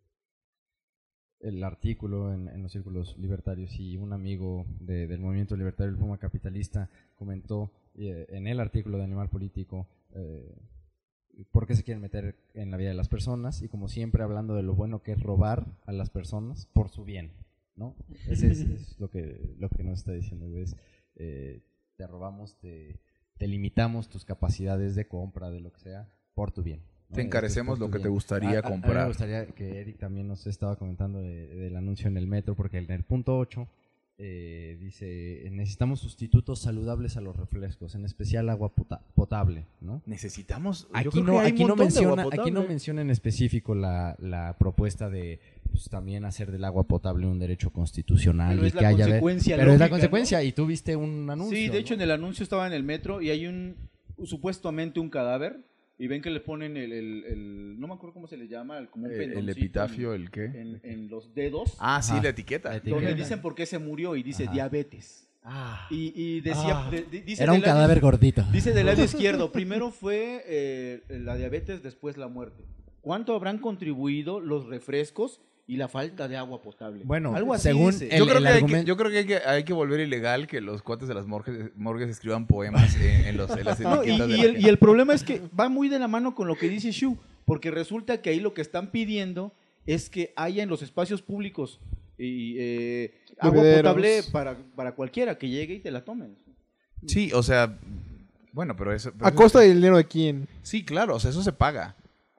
el artículo en, en los círculos libertarios y un amigo de, del movimiento libertario del Puma Capitalista comentó eh, en el artículo de Animal Político eh, por qué se quieren meter en la vida de las personas y como siempre hablando de lo bueno que es robar a las personas por su bien, ¿no? Ese es, es lo que lo que nos está diciendo, es eh, te robamos, te, te limitamos tus capacidades de compra, de lo que sea, por tu bien, ¿no? Te encarecemos lo que bien. te gustaría a, a, comprar. A mí me gustaría que Eric también nos estaba comentando de, del anuncio en el metro, porque en el punto ocho eh, dice, necesitamos sustitutos saludables a los refrescos, en especial agua pota potable, ¿no? Necesitamos... Aquí, yo creo no, que hay aquí, un no montón de agua menciona, aquí no potable. menciona en específico la, la propuesta de pues, también hacer del agua potable un derecho constitucional. Pero y es la que haya consecuencia Pero es la lógica, consecuencia, ¿no? y tú viste un anuncio. Sí, de hecho ¿no? en el anuncio estaba en el metro y hay un supuestamente un cadáver y ven que le ponen el, el, el no me acuerdo cómo se le llama, el, como un El, el pendoncito epitafio, en, el qué. en, en los dedos, Ah, sí, Ajá. la etiqueta. La etiqueta. donde dicen por qué se murió y dice Ajá. diabetes. Ah. Y, y decía, Ah. de- de- dice Era del un lado cadáver iz- gordito. Dice del lado izquierdo, primero fue eh, la diabetes, después la muerte. ¿Cuánto habrán contribuido los refrescos y la falta de agua potable? Bueno, algo así según dice. el- Yo creo, que hay que, argumento- yo creo que hay que hay que volver ilegal que los cuates de las morgues, morgues escriban poemas en, en los, en las No, y, etiquetas de y la el, gente. y el problema es que va muy de la mano con lo que dice Shu, porque resulta que ahí lo que están pidiendo es que haya en los espacios públicos y, eh, agua Bebederos. potable para, para cualquiera que llegue y te la tome. Sí, o sea, bueno, pero eso... pero ¿A eso- costa del dinero de quién? Sí, claro, o sea, eso se paga.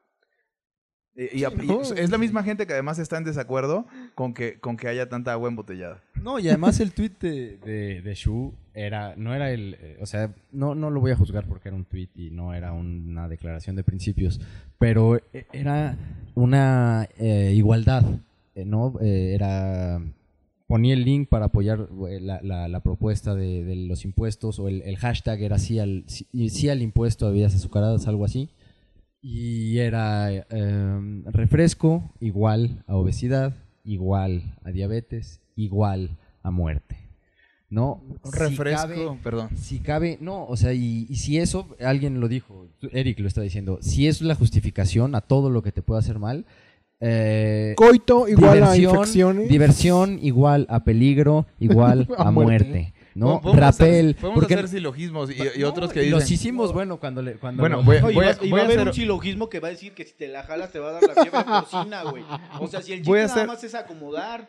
Eh, Y, y- y no, es la misma gente que además está en desacuerdo con que, con que haya tanta agua embotellada. No, y además el tweet de, de, de Shu era, no era el, eh, o sea, no, no lo voy a juzgar porque era un tweet y no era una declaración de principios, pero eh, era una eh, igualdad, eh, ¿no? Eh, era, ponía el link para apoyar eh, la, la, la propuesta de, de los impuestos o el, el hashtag era sí al, sí, sí al impuesto a bebidas azucaradas, algo así. Y era eh, refresco igual a obesidad, igual a diabetes, igual a muerte. ¿No? Un Si refresco, cabe- perdón. Si cabe, no, o sea, y, y si eso, alguien lo dijo, Eric lo está diciendo, si es la justificación a todo lo que te pueda hacer mal, eh, Coito igual a diversión, infecciones. diversión igual a peligro, igual A a muerte. muerte. ¿no? Podemos hacer- Rapel. Podemos porque- hacer silogismos y, y No, otros que y dicen... los hicimos, bueno, cuando le... Cuando Bueno, lo- voy a- No, y va, y voy va a a haber hacer- un silogismo que va a decir que si te la jalas te va a dar la fiebre porcina, güey. O sea, si el Voy chiste a nada hacer- más es acomodar.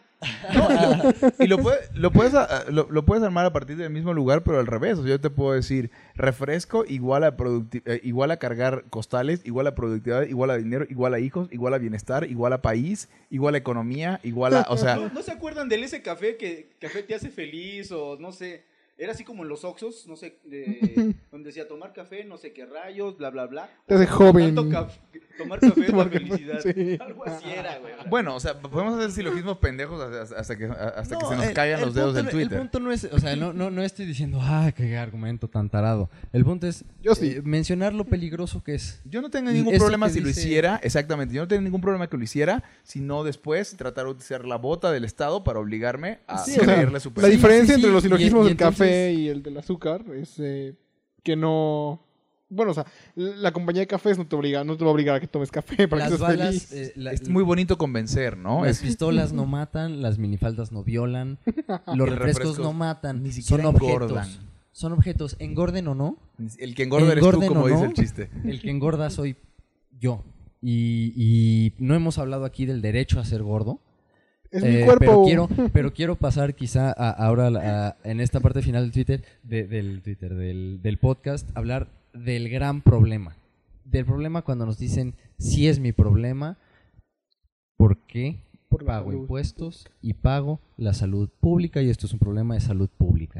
Y lo, puede- lo, puedes, a- lo, lo puedes armar a partir del mismo lugar, pero al revés. O sea, yo te puedo decir, refresco igual a, producti- eh, igual a cargar costales, igual a productividad, igual a dinero, igual a hijos, igual a bienestar, igual a país, igual a economía, igual a... O sea, ¿No, no se acuerdan del ese café que café te hace feliz o no sé? Era así como en los Oxxos, no sé, de- donde decía tomar café, no sé qué rayos, bla, bla, bla. Te hace Tanto joven. caf- tomar café es la Tomar café, felicidad. sí. Algo así era, güey. bueno, o sea, podemos hacer silogismos pendejos hasta, hasta que, hasta que No, se nos el- caigan el los dedos punto del no- Twitter. El punto no es, o sea, no, no, no estoy diciendo, ah, qué argumento tan tarado. El punto es Yo sí. eh, mencionar lo peligroso que es. Yo no tengo Y ningún eso problema que si lo dice- hiciera, exactamente, yo no tengo ningún problema que lo hiciera, sino después tratar de utilizar la bota del Estado para obligarme a Sí, o sea, creerle su la precio. diferencia sí, entre sí, los y- silogismos y del entonces- café y el del azúcar es eh, que no... Bueno, o sea, la compañía de cafés no te obliga, no te va a obligar a que tomes café para Las que estés balas, feliz. eh, la- Es muy bonito convencer, ¿no? las Es, pistolas no matan, las minifaldas no violan, los El refrescos refresco no matan, ni siquiera son objetos. engordan. Son objetos, engorden o no, el que engorda eres tú, engorden como o dice no, el chiste. el que engorda soy yo. Y, y no hemos hablado aquí del derecho a ser gordo. Es Eh, mi cuerpo. Pero quiero, pero quiero pasar quizá a- ahora a- a- en esta parte final del Twitter, de- del Twitter, del, del podcast, hablar del gran problema. Del problema cuando nos dicen, sí es mi problema, ¿por qué? Por la Pago salud. impuestos y pago la salud pública y esto es un problema de salud pública.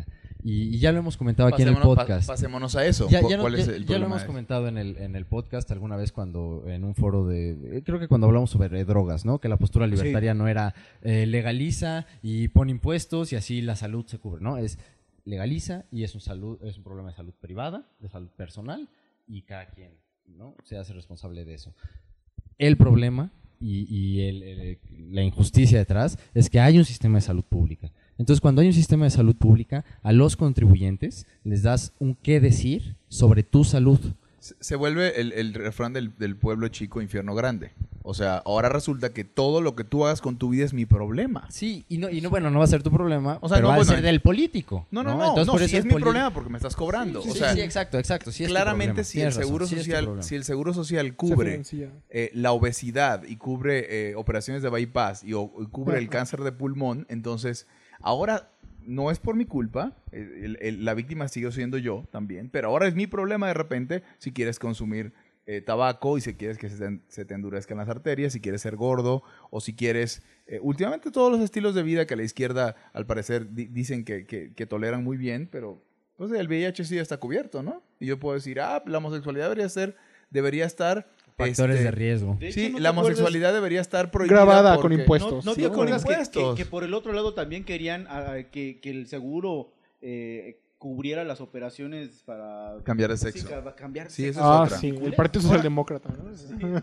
y, y ya lo hemos comentado aquí en el Pasémonos- pa- podcast. pasémonos a eso. Ya, ¿Cu- ya no- ¿Cuál es ya- el ya lo problema hemos de eso? comentado en el, en el podcast alguna vez cuando en un foro de... eh, Creo que cuando hablamos sobre drogas, ¿no? Que la postura libertaria no era eh, legaliza y pone impuestos y así la salud se cubre, ¿no? Es legaliza y es un, salud, es un problema de salud privada, de salud personal y cada quien, ¿no? Se hace responsable de eso. El problema y, y el- el- la injusticia detrás es que hay un sistema de salud pública. Entonces, cuando hay un sistema de salud pública, a los contribuyentes les das un qué decir sobre tu salud. Se se vuelve el, el refrán del, del pueblo chico, infierno grande. O sea, ahora resulta que todo lo que tú hagas con tu vida es mi problema. Sí, y no, y no bueno, no va a ser tu problema, O sea, pero no, va bueno, a ser del político. No, no, no, Entonces, no, por sí eso es el mi poli- problema porque me estás cobrando. Sí, o sí, sea, sí, exacto, exacto. Sí es tu claramente problema. si el, Tienes razón, seguro sí es tu social, problema. si el seguro social Se cubre financia. eh, la obesidad y cubre eh, operaciones de bypass y, o- y cubre el Ajá. cáncer de pulmón, entonces ahora no es por mi culpa, eh, el- el- la víctima sigo siendo yo también, pero ahora es mi problema de repente si quieres consumir eh, tabaco y si quieres que se te, se te endurezcan las arterias, si quieres ser gordo o si quieres... eh, últimamente todos los estilos de vida que a la izquierda al parecer di- dicen que, que- que toleran muy bien, pero pues, el V I H sí ya está cubierto, ¿no? Y yo puedo decir, ah, la homosexualidad debería ser, debería estar... Factores este, de riesgo. De hecho, Sí, ¿no te la acuerdas? homosexualidad debería estar prohibida Grabada con porque- impuestos. ¿No, no Sí, te con acuerdas que, impuestos. que- que por el otro lado también querían ah, que, que el seguro eh, cubriera las operaciones para Cambiar de sí, sexo. ca- cambiar Sí, sexo? esa es Ah, otra. sí, el Culero. Partido Socialdemócrata, ¿no?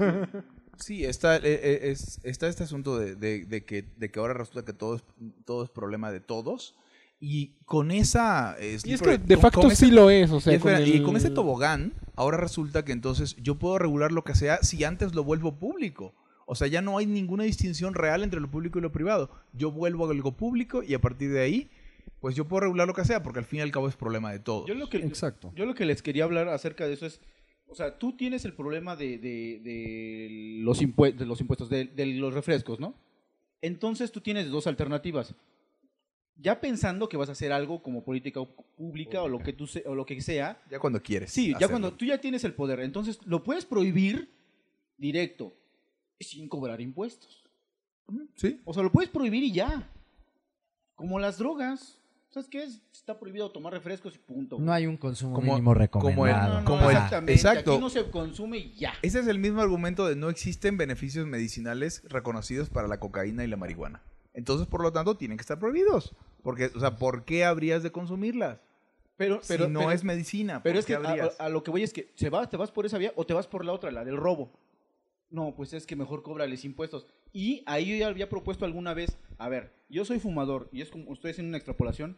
Sí, está, eh, eh, es, está este asunto de, de- de que, de que ahora resulta que todo es, todo es problema de todos. Y con esa... Y es que de facto ese- sí lo es, o y, sea, espera, con y el- con ese tobogán, ahora resulta que entonces yo puedo regular lo que sea si antes lo vuelvo público. O sea, ya no hay ninguna distinción real entre lo público y lo privado. Yo vuelvo a algo público y a partir de ahí, pues yo puedo regular lo que sea, porque al fin y al cabo es problema de todos. Yo lo que, Exacto. Yo lo que les quería hablar acerca de eso es, o sea, tú tienes el problema de, de, de los, impue- de los impuestos, de, de los refrescos, ¿no? Entonces tú tienes dos alternativas. Ya pensando que vas a hacer algo como política pública o lo que tú se- o lo que sea, Ya cuando quieres. sí, ya hacerlo. cuando tú ya tienes el poder, entonces lo puedes prohibir directo sin cobrar impuestos. Sí. O sea, lo puedes prohibir y ya. Como las drogas. ¿Sabes qué es? Está prohibido tomar refrescos y punto. No hay un consumo Como- mínimo recomendado. como el- No, no, no, como el- exactamente. exacto. Aquí no se consume y ya. Ese es el mismo argumento de no existen beneficios medicinales reconocidos para la cocaína y la marihuana. Entonces, por lo tanto, tienen que estar prohibidos. Porque, o sea, ¿por qué habrías de consumirlas? Pero, pero, si no pero- es medicina, pero ¿por es que qué a, habrías? a- a lo que voy es que ¿se va, te vas por esa vía o te vas por la otra, la del robo. No, pues es que mejor cóbrales impuestos. Y ahí yo ya había propuesto alguna vez, a ver, yo soy fumador y es como estoy haciendo una extrapolación.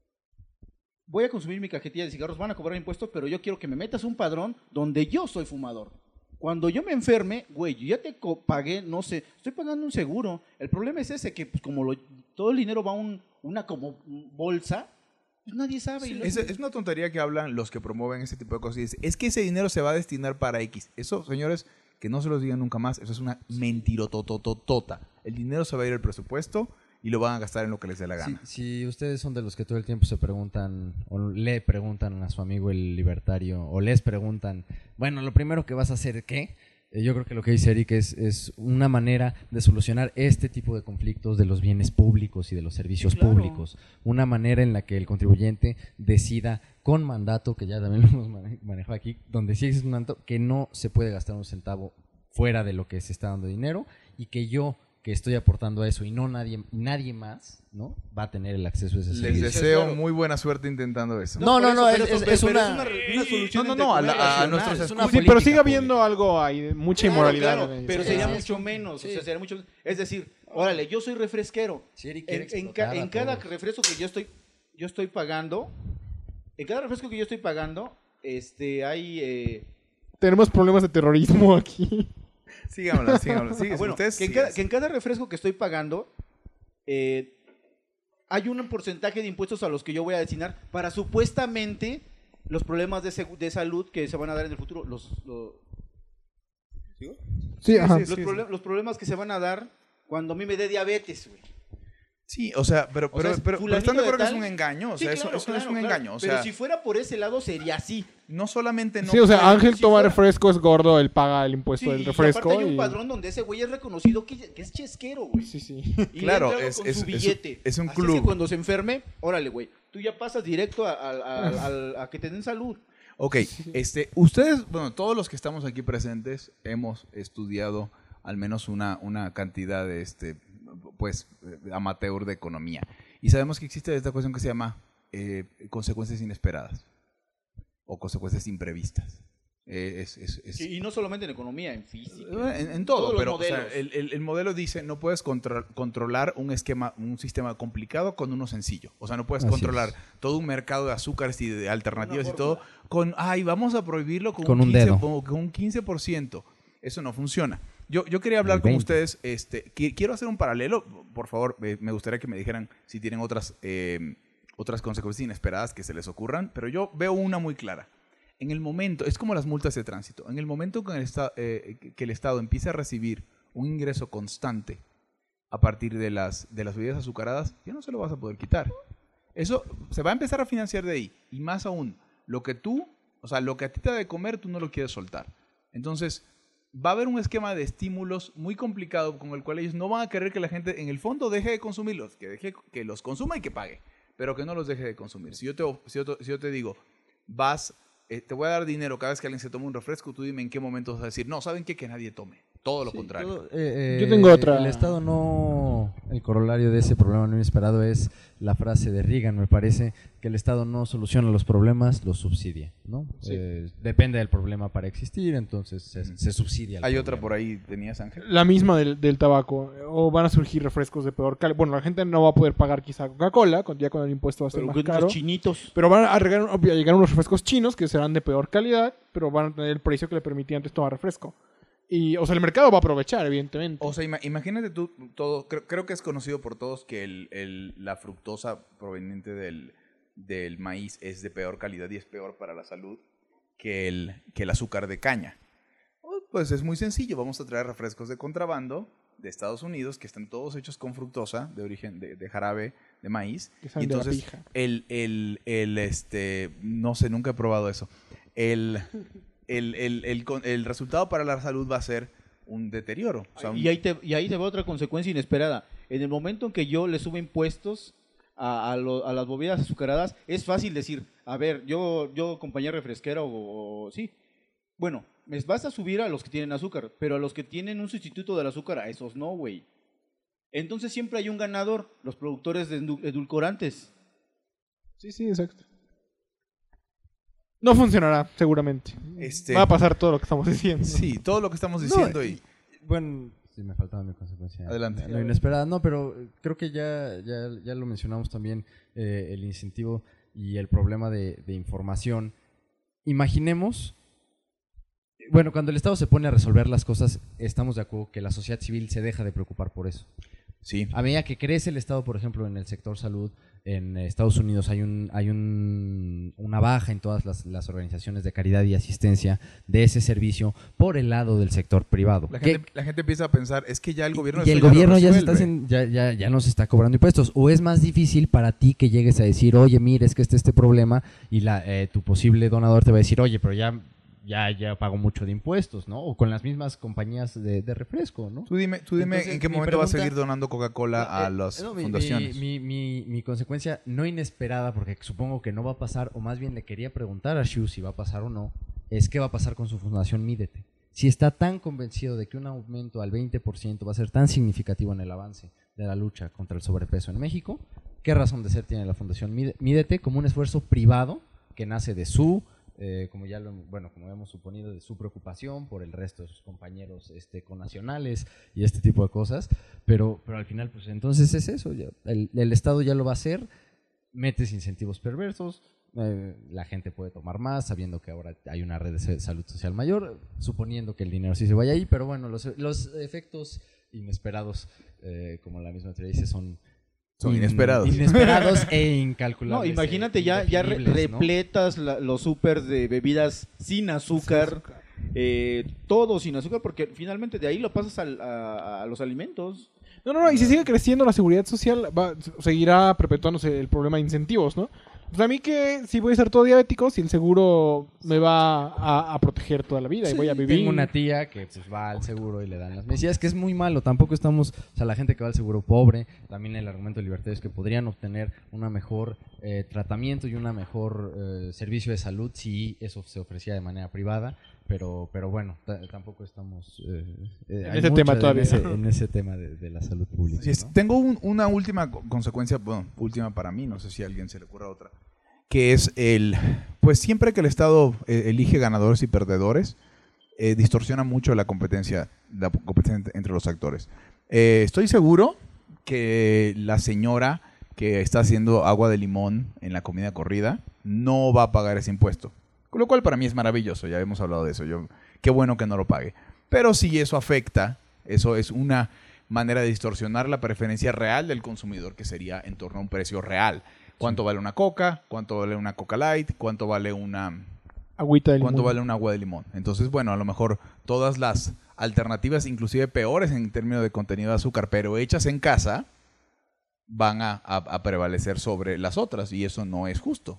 Voy a consumir mi cajetilla de cigarros, van a cobrar impuestos, pero yo quiero que me metas un padrón donde yo soy fumador. Cuando yo me enferme, güey, yo ya te co- pagué, no sé, estoy pagando un seguro. El problema es ese, que pues, como lo- todo el dinero va a un, una como bolsa, pues nadie sabe. y lo- Es, es una tontería que hablan los que promueven ese tipo de cosas. Y dicen, es que ese dinero se va a destinar para X. Eso, señores, que no se los digan nunca más. Eso es una mentirotototota. El dinero se va a ir al presupuesto y lo van a gastar en lo que les dé la Si, gana. si ustedes son de los que todo el tiempo se preguntan o le preguntan a su amigo el libertario o les preguntan, bueno, lo primero que vas a hacer, ¿qué? Eh, yo creo que lo que dice Eric es, es una manera de solucionar este tipo de conflictos de los bienes públicos y de los servicios Sí, claro. públicos. Una manera en la que el contribuyente decida con mandato, que ya también lo hemos mane- manejado aquí, donde sí existe un mandato, que no se puede gastar un centavo fuera de lo que se está dando dinero y que yo que estoy aportando a eso y no nadie nadie más, ¿no? Va a tener el acceso a ese Les servicio. deseo claro. muy buena suerte intentando eso. No, no, por no, pero es- eso- es- es pero una- una solución No, no, no, a la- a interracional. nuestros es una Sí, pero política sigue pública. habiendo algo ahí, mucha Claro, inmoralidad. claro, en ello. pero Sí, sería sí, mucho sí. menos, o Sí. sea, sería mucho, es decir, órale, yo soy refresquero. Sí, Eric En, quiere en explotar ca- a en cada todos. refresco que yo estoy yo estoy pagando, en cada refresco que yo estoy pagando, este hay eh, Tenemos problemas de terrorismo aquí. Síganlo, síganlo. Sí, ah, bueno, ustedes que en, cada, sigan. que en cada refresco que estoy pagando eh, hay un porcentaje de impuestos a los que yo voy a destinar para supuestamente los problemas de, segu- de salud que se van a dar en el futuro. Los, los, ¿sigo? Sí, ajá. los, proble- los problemas que se van a dar cuando a mí me dé diabetes, güey. Sí, o sea, pero, O pero, sea, es pero, pero fulanito están de de acuerdo que es tal. un engaño. O Sí, sea, eso, claro, eso es claro, un claro. engaño. O Pero sea, si fuera por ese lado, sería así. no solamente no. Sí, o sea, puede- Ángel si toma fuera- refresco, es gordo, él paga el impuesto Sí, del y refresco. aparte hay un y- padrón donde ese güey es reconocido que, que es chesquero, güey. Sí, sí. Y Claro, entra es- con es- su es un- billete. es un Así club. que cuando se enferme, órale, güey. Tú ya pasas directo a, a- a- a- a que te den salud. Ok, este, ustedes, bueno, todos los que estamos aquí presentes hemos estudiado al menos una, una cantidad de, este, pues, eh, amateur de economía. Y sabemos que existe esta cuestión que se llama eh, consecuencias inesperadas o consecuencias imprevistas. Eh, es, es- es- Sí, y no solamente en economía, en física. En, en todo, Todos los pero o sea, modelos. el, el- el modelo dice no puedes contro- controlar un esquema, un sistema complicado con uno sencillo. O sea, no puedes Así controlar es. todo un mercado de azúcares y de alternativas y todo con, ay, vamos a prohibirlo con, Con un quince, dedo. con- con un quince por ciento. Eso no funciona. Yo, yo quería hablar El con veinte. ustedes, este, qui- quiero hacer un paralelo, por favor, eh, me gustaría que me dijeran si tienen otras, eh, otras consecuencias inesperadas que se les ocurran, pero yo veo una muy clara. En el momento, es como las multas de tránsito, en el momento que el, esta- eh, que el Estado empiece a recibir un ingreso constante a partir de las, de las bebidas azucaradas, ya no se lo vas a poder quitar. Eso se va a empezar a financiar de ahí. Y más aún, lo que tú, o sea, lo que a ti te da de comer, tú no lo quieres soltar. Entonces, va a haber un esquema de estímulos muy complicado con el cual ellos no van a querer que la gente en el fondo deje de consumirlos, que deje que los consuma y que pague, pero que no los deje de consumir. Si yo te, si yo te, si yo te digo, vas, eh, te voy a dar dinero cada vez que alguien se tome un refresco, tú dime en qué momento vas a decir, no, ¿saben qué? Que nadie tome. Todo lo Sí, contrario. todo, eh, Yo eh, tengo otra. El Estado no... El corolario de ese problema no inesperado es la frase de Reagan, me parece, que el Estado no soluciona los problemas, los subsidia, ¿no? Sí. Eh, depende del problema para existir, entonces se, se subsidia. el Hay otra problema. por ahí, ¿tenías, Ángel? La misma del, del tabaco. O van a surgir refrescos de peor calidad. Bueno, la gente no va a poder pagar quizá Coca-Cola, con- ya con el impuesto va a ser Pero más que caro. unos chinitos. Pero van a, regar- a llegar unos refrescos chinos que serán de peor calidad, pero van a tener el precio que le permitía antes tomar refresco. Y, o sea, el mercado va a aprovechar, evidentemente. O sea, ima- imagínate tú, todo, creo, creo que es conocido por todos que el, el- la fructosa proveniente del, del maíz es de peor calidad y es peor para la salud que el, que el azúcar de caña. Oh, Pues es muy sencillo, vamos a traer refrescos de contrabando de Estados Unidos que están todos hechos con fructosa de origen de, de jarabe de maíz. Que Y salen de la entonces pija. el, el, el, este, no sé, nunca he probado eso. El, el, el, el, con- el resultado para la salud va a ser un deterioro. O sea, un- Y ahí, te, y ahí te va otra consecuencia inesperada. En el momento en que yo le subo impuestos a, a, lo- a las bebidas azucaradas, es fácil decir, a ver, yo, yo compañía refresquera o, o- sí, bueno, me vas a subir a los que tienen azúcar, pero a los que tienen un sustituto del azúcar, a esos no, güey. Entonces siempre hay un ganador, los productores de endu- edulcorantes. Sí, sí, exacto. No funcionará, seguramente. Este- Va a pasar todo lo que estamos diciendo. Sí, todo lo que estamos diciendo y... Bueno, sí, me faltaba mi consecuencia. Adelante. Lo inesperado, no, pero eh, creo que ya, ya, ya lo mencionamos también, eh, el incentivo y el problema de, de información. Imaginemos, bueno, cuando el Estado se pone a resolver las cosas, estamos de acuerdo que la sociedad civil se deja de preocupar por eso. Sí. A medida que crece el Estado, por ejemplo, en el sector salud, en Estados Unidos hay un hay un, una baja en todas las, las organizaciones de caridad y asistencia de ese servicio por el lado del sector privado. La ¿Qué- gente, la gente empieza a pensar, es que ya el gobierno... y el esto ya lo gobierno ya, se está resuelve. haciendo- ya, ya, ya nos está cobrando impuestos. O es más difícil para ti que llegues a decir, oye, mire, es que este este problema, y la, eh, tu posible donador te va a decir, oye, pero ya, ya, ya pago mucho de impuestos, ¿no? O con las mismas compañías de, de refresco, ¿no? Tú dime, tú dime Entonces, en qué mi momento va a pregunta- seguir donando Coca-Cola a Eh, las no, mi- fundaciones. Mi, mi, mi, mi consecuencia no inesperada, porque supongo que no va a pasar, o más bien le quería preguntar a Shu si va a pasar o no, es qué va a pasar con su fundación Mídete. Si está tan convencido de que un aumento al veinte por ciento va a ser tan significativo en el avance de la lucha contra el sobrepeso en México, ¿qué razón de ser tiene la fundación Míde- Mídete como un esfuerzo privado que nace de su... Eh, como ya lo, bueno, como hemos suponido, de su preocupación por el resto de sus compañeros este, connacionales y este tipo de cosas, pero, pero al final, pues entonces es eso, ya, el, el Estado ya lo va a hacer, metes incentivos perversos, eh, la gente puede tomar más, sabiendo que ahora hay una red de se- salud social mayor, suponiendo que el dinero sí se vaya ahí, pero bueno, los, los efectos inesperados, eh, como la misma teoría dice, son... Son in- inesperados. Inesperados e No, incalculables. imagínate eh, ya, ya re- indefinibles, ¿no? repletas la- los supers de bebidas sin azúcar, eh, todo sin azúcar, porque finalmente de ahí lo pasas al- a, a los alimentos. No, no, no, y si sigue creciendo la seguridad social, va, seguirá perpetuándose el problema de incentivos, ¿no? Pues a mí que si voy a ser todo diabético, si el seguro me va a, a proteger toda la vida y Sí, voy a vivir. Tengo una tía que pues va al seguro y le dan las medicinas, que es muy malo. Tampoco estamos, o sea, la gente que va al seguro pobre, también el argumento de libertad es que podrían obtener una mejor eh, tratamiento y una mejor eh, servicio de salud si eso se ofrecía de manera privada. Pero, pero bueno, t- tampoco estamos eh, eh, En hay ese mucho tema todavía. En ese, en ese tema de, de la salud pública. Sí, es- ¿no? Tengo un- una última co- consecuencia, bueno, última para mí, no sé si a alguien se le ocurra otra, que es el, pues siempre que el Estado eh, elige ganadores y perdedores, eh, distorsiona mucho la competencia, la competencia ent- entre los actores. Eh, estoy seguro que la señora que está haciendo agua de limón en la comida corrida no va a pagar ese impuesto. Con lo cual para mí es maravilloso, ya hemos hablado de eso. Yo, qué bueno que no lo pague. Pero si eso afecta, eso es una manera de distorsionar la preferencia real del consumidor, que sería en torno a un precio real. ¿Cuánto vale una Coca? ¿Cuánto vale una Coca Light? ¿Cuánto vale una, Agüita de limón. ¿cuánto vale un agua de limón? Entonces, bueno, a lo mejor todas las alternativas, inclusive peores en términos de contenido de azúcar, pero hechas en casa, van a, a- a prevalecer sobre las otras, y eso no es justo.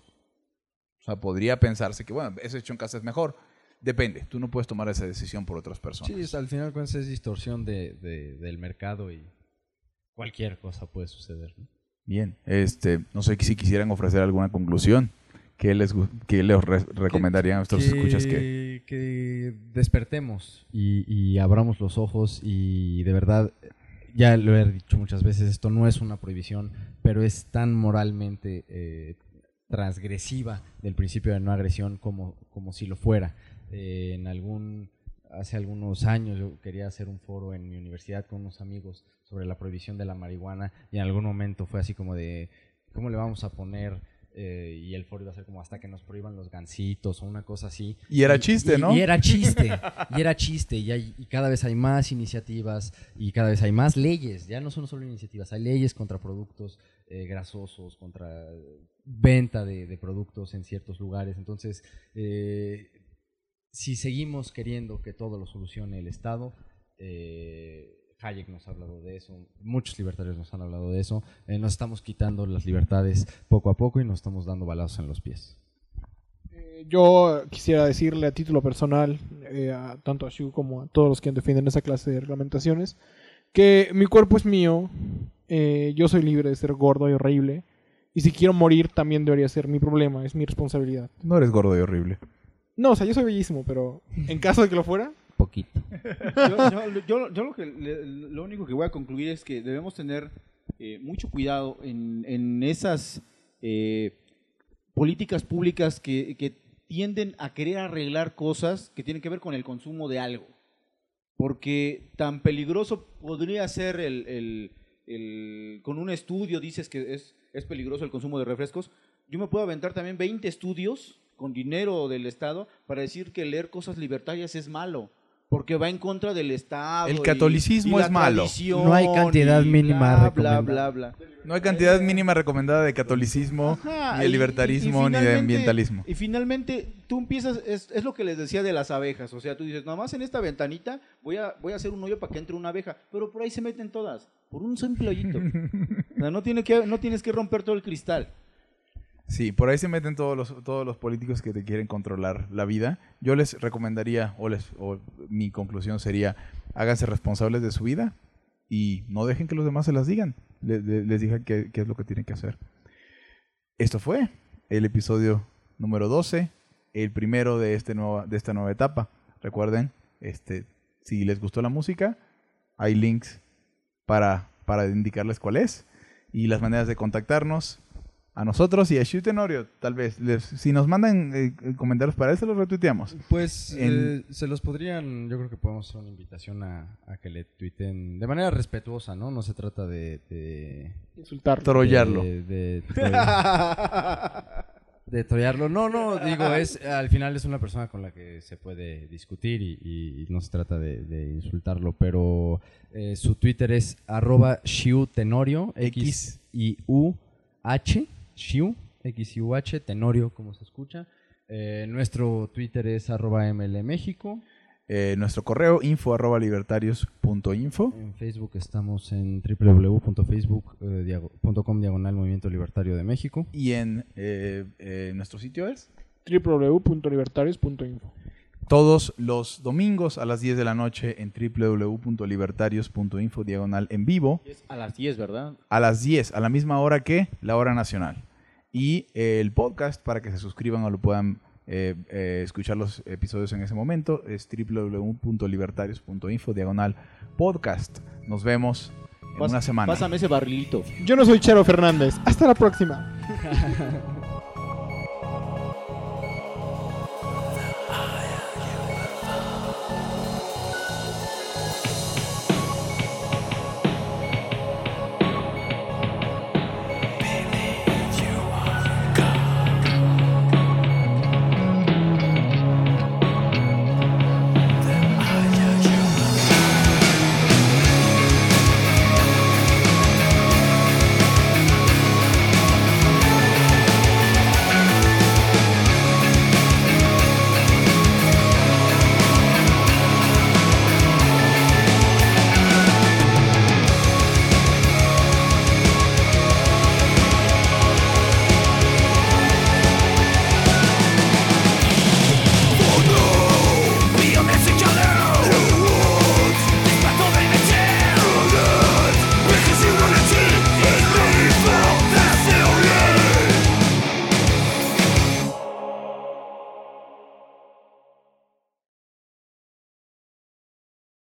O sea, podría pensarse que, bueno, eso hecho en casa es mejor. Depende, tú no puedes tomar esa decisión por otras personas. Sí, es- al final de cuentas es distorsión de, de- del mercado y cualquier cosa puede suceder, ¿no? Bien, este, no sé si quisieran ofrecer alguna conclusión. ¿Qué les, gu- qué les re- recomendarían a nuestros escuchas que... que despertemos y, y abramos los ojos y de verdad, ya lo he dicho muchas veces, esto no es una prohibición, pero es tan moralmente eh, transgresiva del principio de no agresión como, como si lo fuera. Eh, en algún hace algunos años yo quería hacer un foro en mi universidad con unos amigos sobre la prohibición de la marihuana y en algún momento fue así como de ¿cómo le vamos a poner? Eh, y el foro iba a ser como hasta que nos prohíban los gansitos o una cosa así. Y era chiste, y- ¿no? Y era chiste, y era chiste, y, hay- y cada vez hay más iniciativas y cada vez hay más leyes, ya no son solo iniciativas, hay leyes contra productos eh, grasosos, contra venta de, de productos en ciertos lugares. Entonces, eh, si seguimos queriendo que todo lo solucione el Estado, eh, Hayek nos ha hablado de eso, muchos libertarios nos han hablado de eso, eh, nos estamos quitando las libertades poco a poco y nos estamos dando balazos en los pies. Eh, Yo quisiera decirle a título personal, eh, a- tanto a Shu como a todos los que defienden esa clase de reglamentaciones, que mi cuerpo es mío, eh, yo soy libre de ser gordo y horrible, y si quiero morir también debería ser mi problema, es mi responsabilidad. No eres gordo y horrible. No, o sea, yo soy bellísimo, pero en caso de que lo fuera, Poquito. Yo, yo- yo- yo lo, que, le- lo único que voy a concluir es que debemos tener eh, mucho cuidado en, en esas eh, políticas públicas que, que tienden a querer arreglar cosas que tienen que ver con el consumo de algo. Porque tan peligroso podría ser el, el- el- con un estudio dices que es, es peligroso el consumo de refrescos. Yo me puedo aventar también veinte estudios con dinero del Estado para decir que leer cosas libertarias es malo. Porque va en contra del Estado. El y- catolicismo y la es malo. tradición No hay cantidad y mínima bla, bla, recomendada. bla, bla. No hay cantidad mínima recomendada de catolicismo, Ajá, ni de y- libertarismo, y- y ni de finalmente- ambientalismo. Y finalmente tú empiezas, es, es lo que les decía de las abejas, o sea, tú dices, nada más en esta ventanita voy a, voy a hacer un hoyo para que entre una abeja, pero por ahí se meten todas, por un simple hoyito. O sea, no, tiene que, no tienes que romper todo el cristal. Sí, por ahí se meten todos los, todos los políticos que te quieren controlar la vida. Yo les recomendaría, o, les, o mi conclusión sería, háganse responsables de su vida y no dejen que los demás se las digan. Les, les, les digan qué, qué es lo que tienen que hacer. Esto fue el episodio número doce, el primero de, este nueva, de esta nueva etapa. Recuerden, este, si les gustó la música, hay links para, para indicarles cuál es y las maneras de contactarnos a nosotros y a Shu Tenorio. Tal vez, les, si nos mandan eh, comentarios para eso, los retuiteamos. Pues En- eh, se los podrían, yo creo que podemos hacer una invitación a, a que le tuiten de manera respetuosa, ¿no? No se trata de... de insultar. Trollarlo. De, de, troll- de trollarlo. No, no, digo, es al final es una persona con la que se puede discutir y, y- y no se trata de, de insultarlo, pero eh, su Twitter es arroba Shiu Tenorio, X I U H, Shiu, X I U H, Tenorio, como se escucha. Eh, nuestro Twitter es arroba M L México. Eh, nuestro correo info arroba libertarios punto info. En Facebook estamos en doble u doble u doble u punto facebook punto com diagonal Movimiento Libertario de México. Y en eh, eh, nuestro sitio es doble u doble u doble u punto libertarios punto info. todos los domingos a las diez de la noche en doble u doble u doble u punto libertarios punto info diagonal en vivo. Es a las diez, ¿verdad? A las diez, a la misma hora que la hora nacional. Y eh, el podcast, para que se suscriban o lo puedan eh, eh, escuchar los episodios en ese momento, es doble u doble u doble u punto libertarios punto info diagonal podcast. Nos vemos en Pas- una semana. Pásame ese barrilito. Yo no soy Charo Fernández. Hasta la próxima.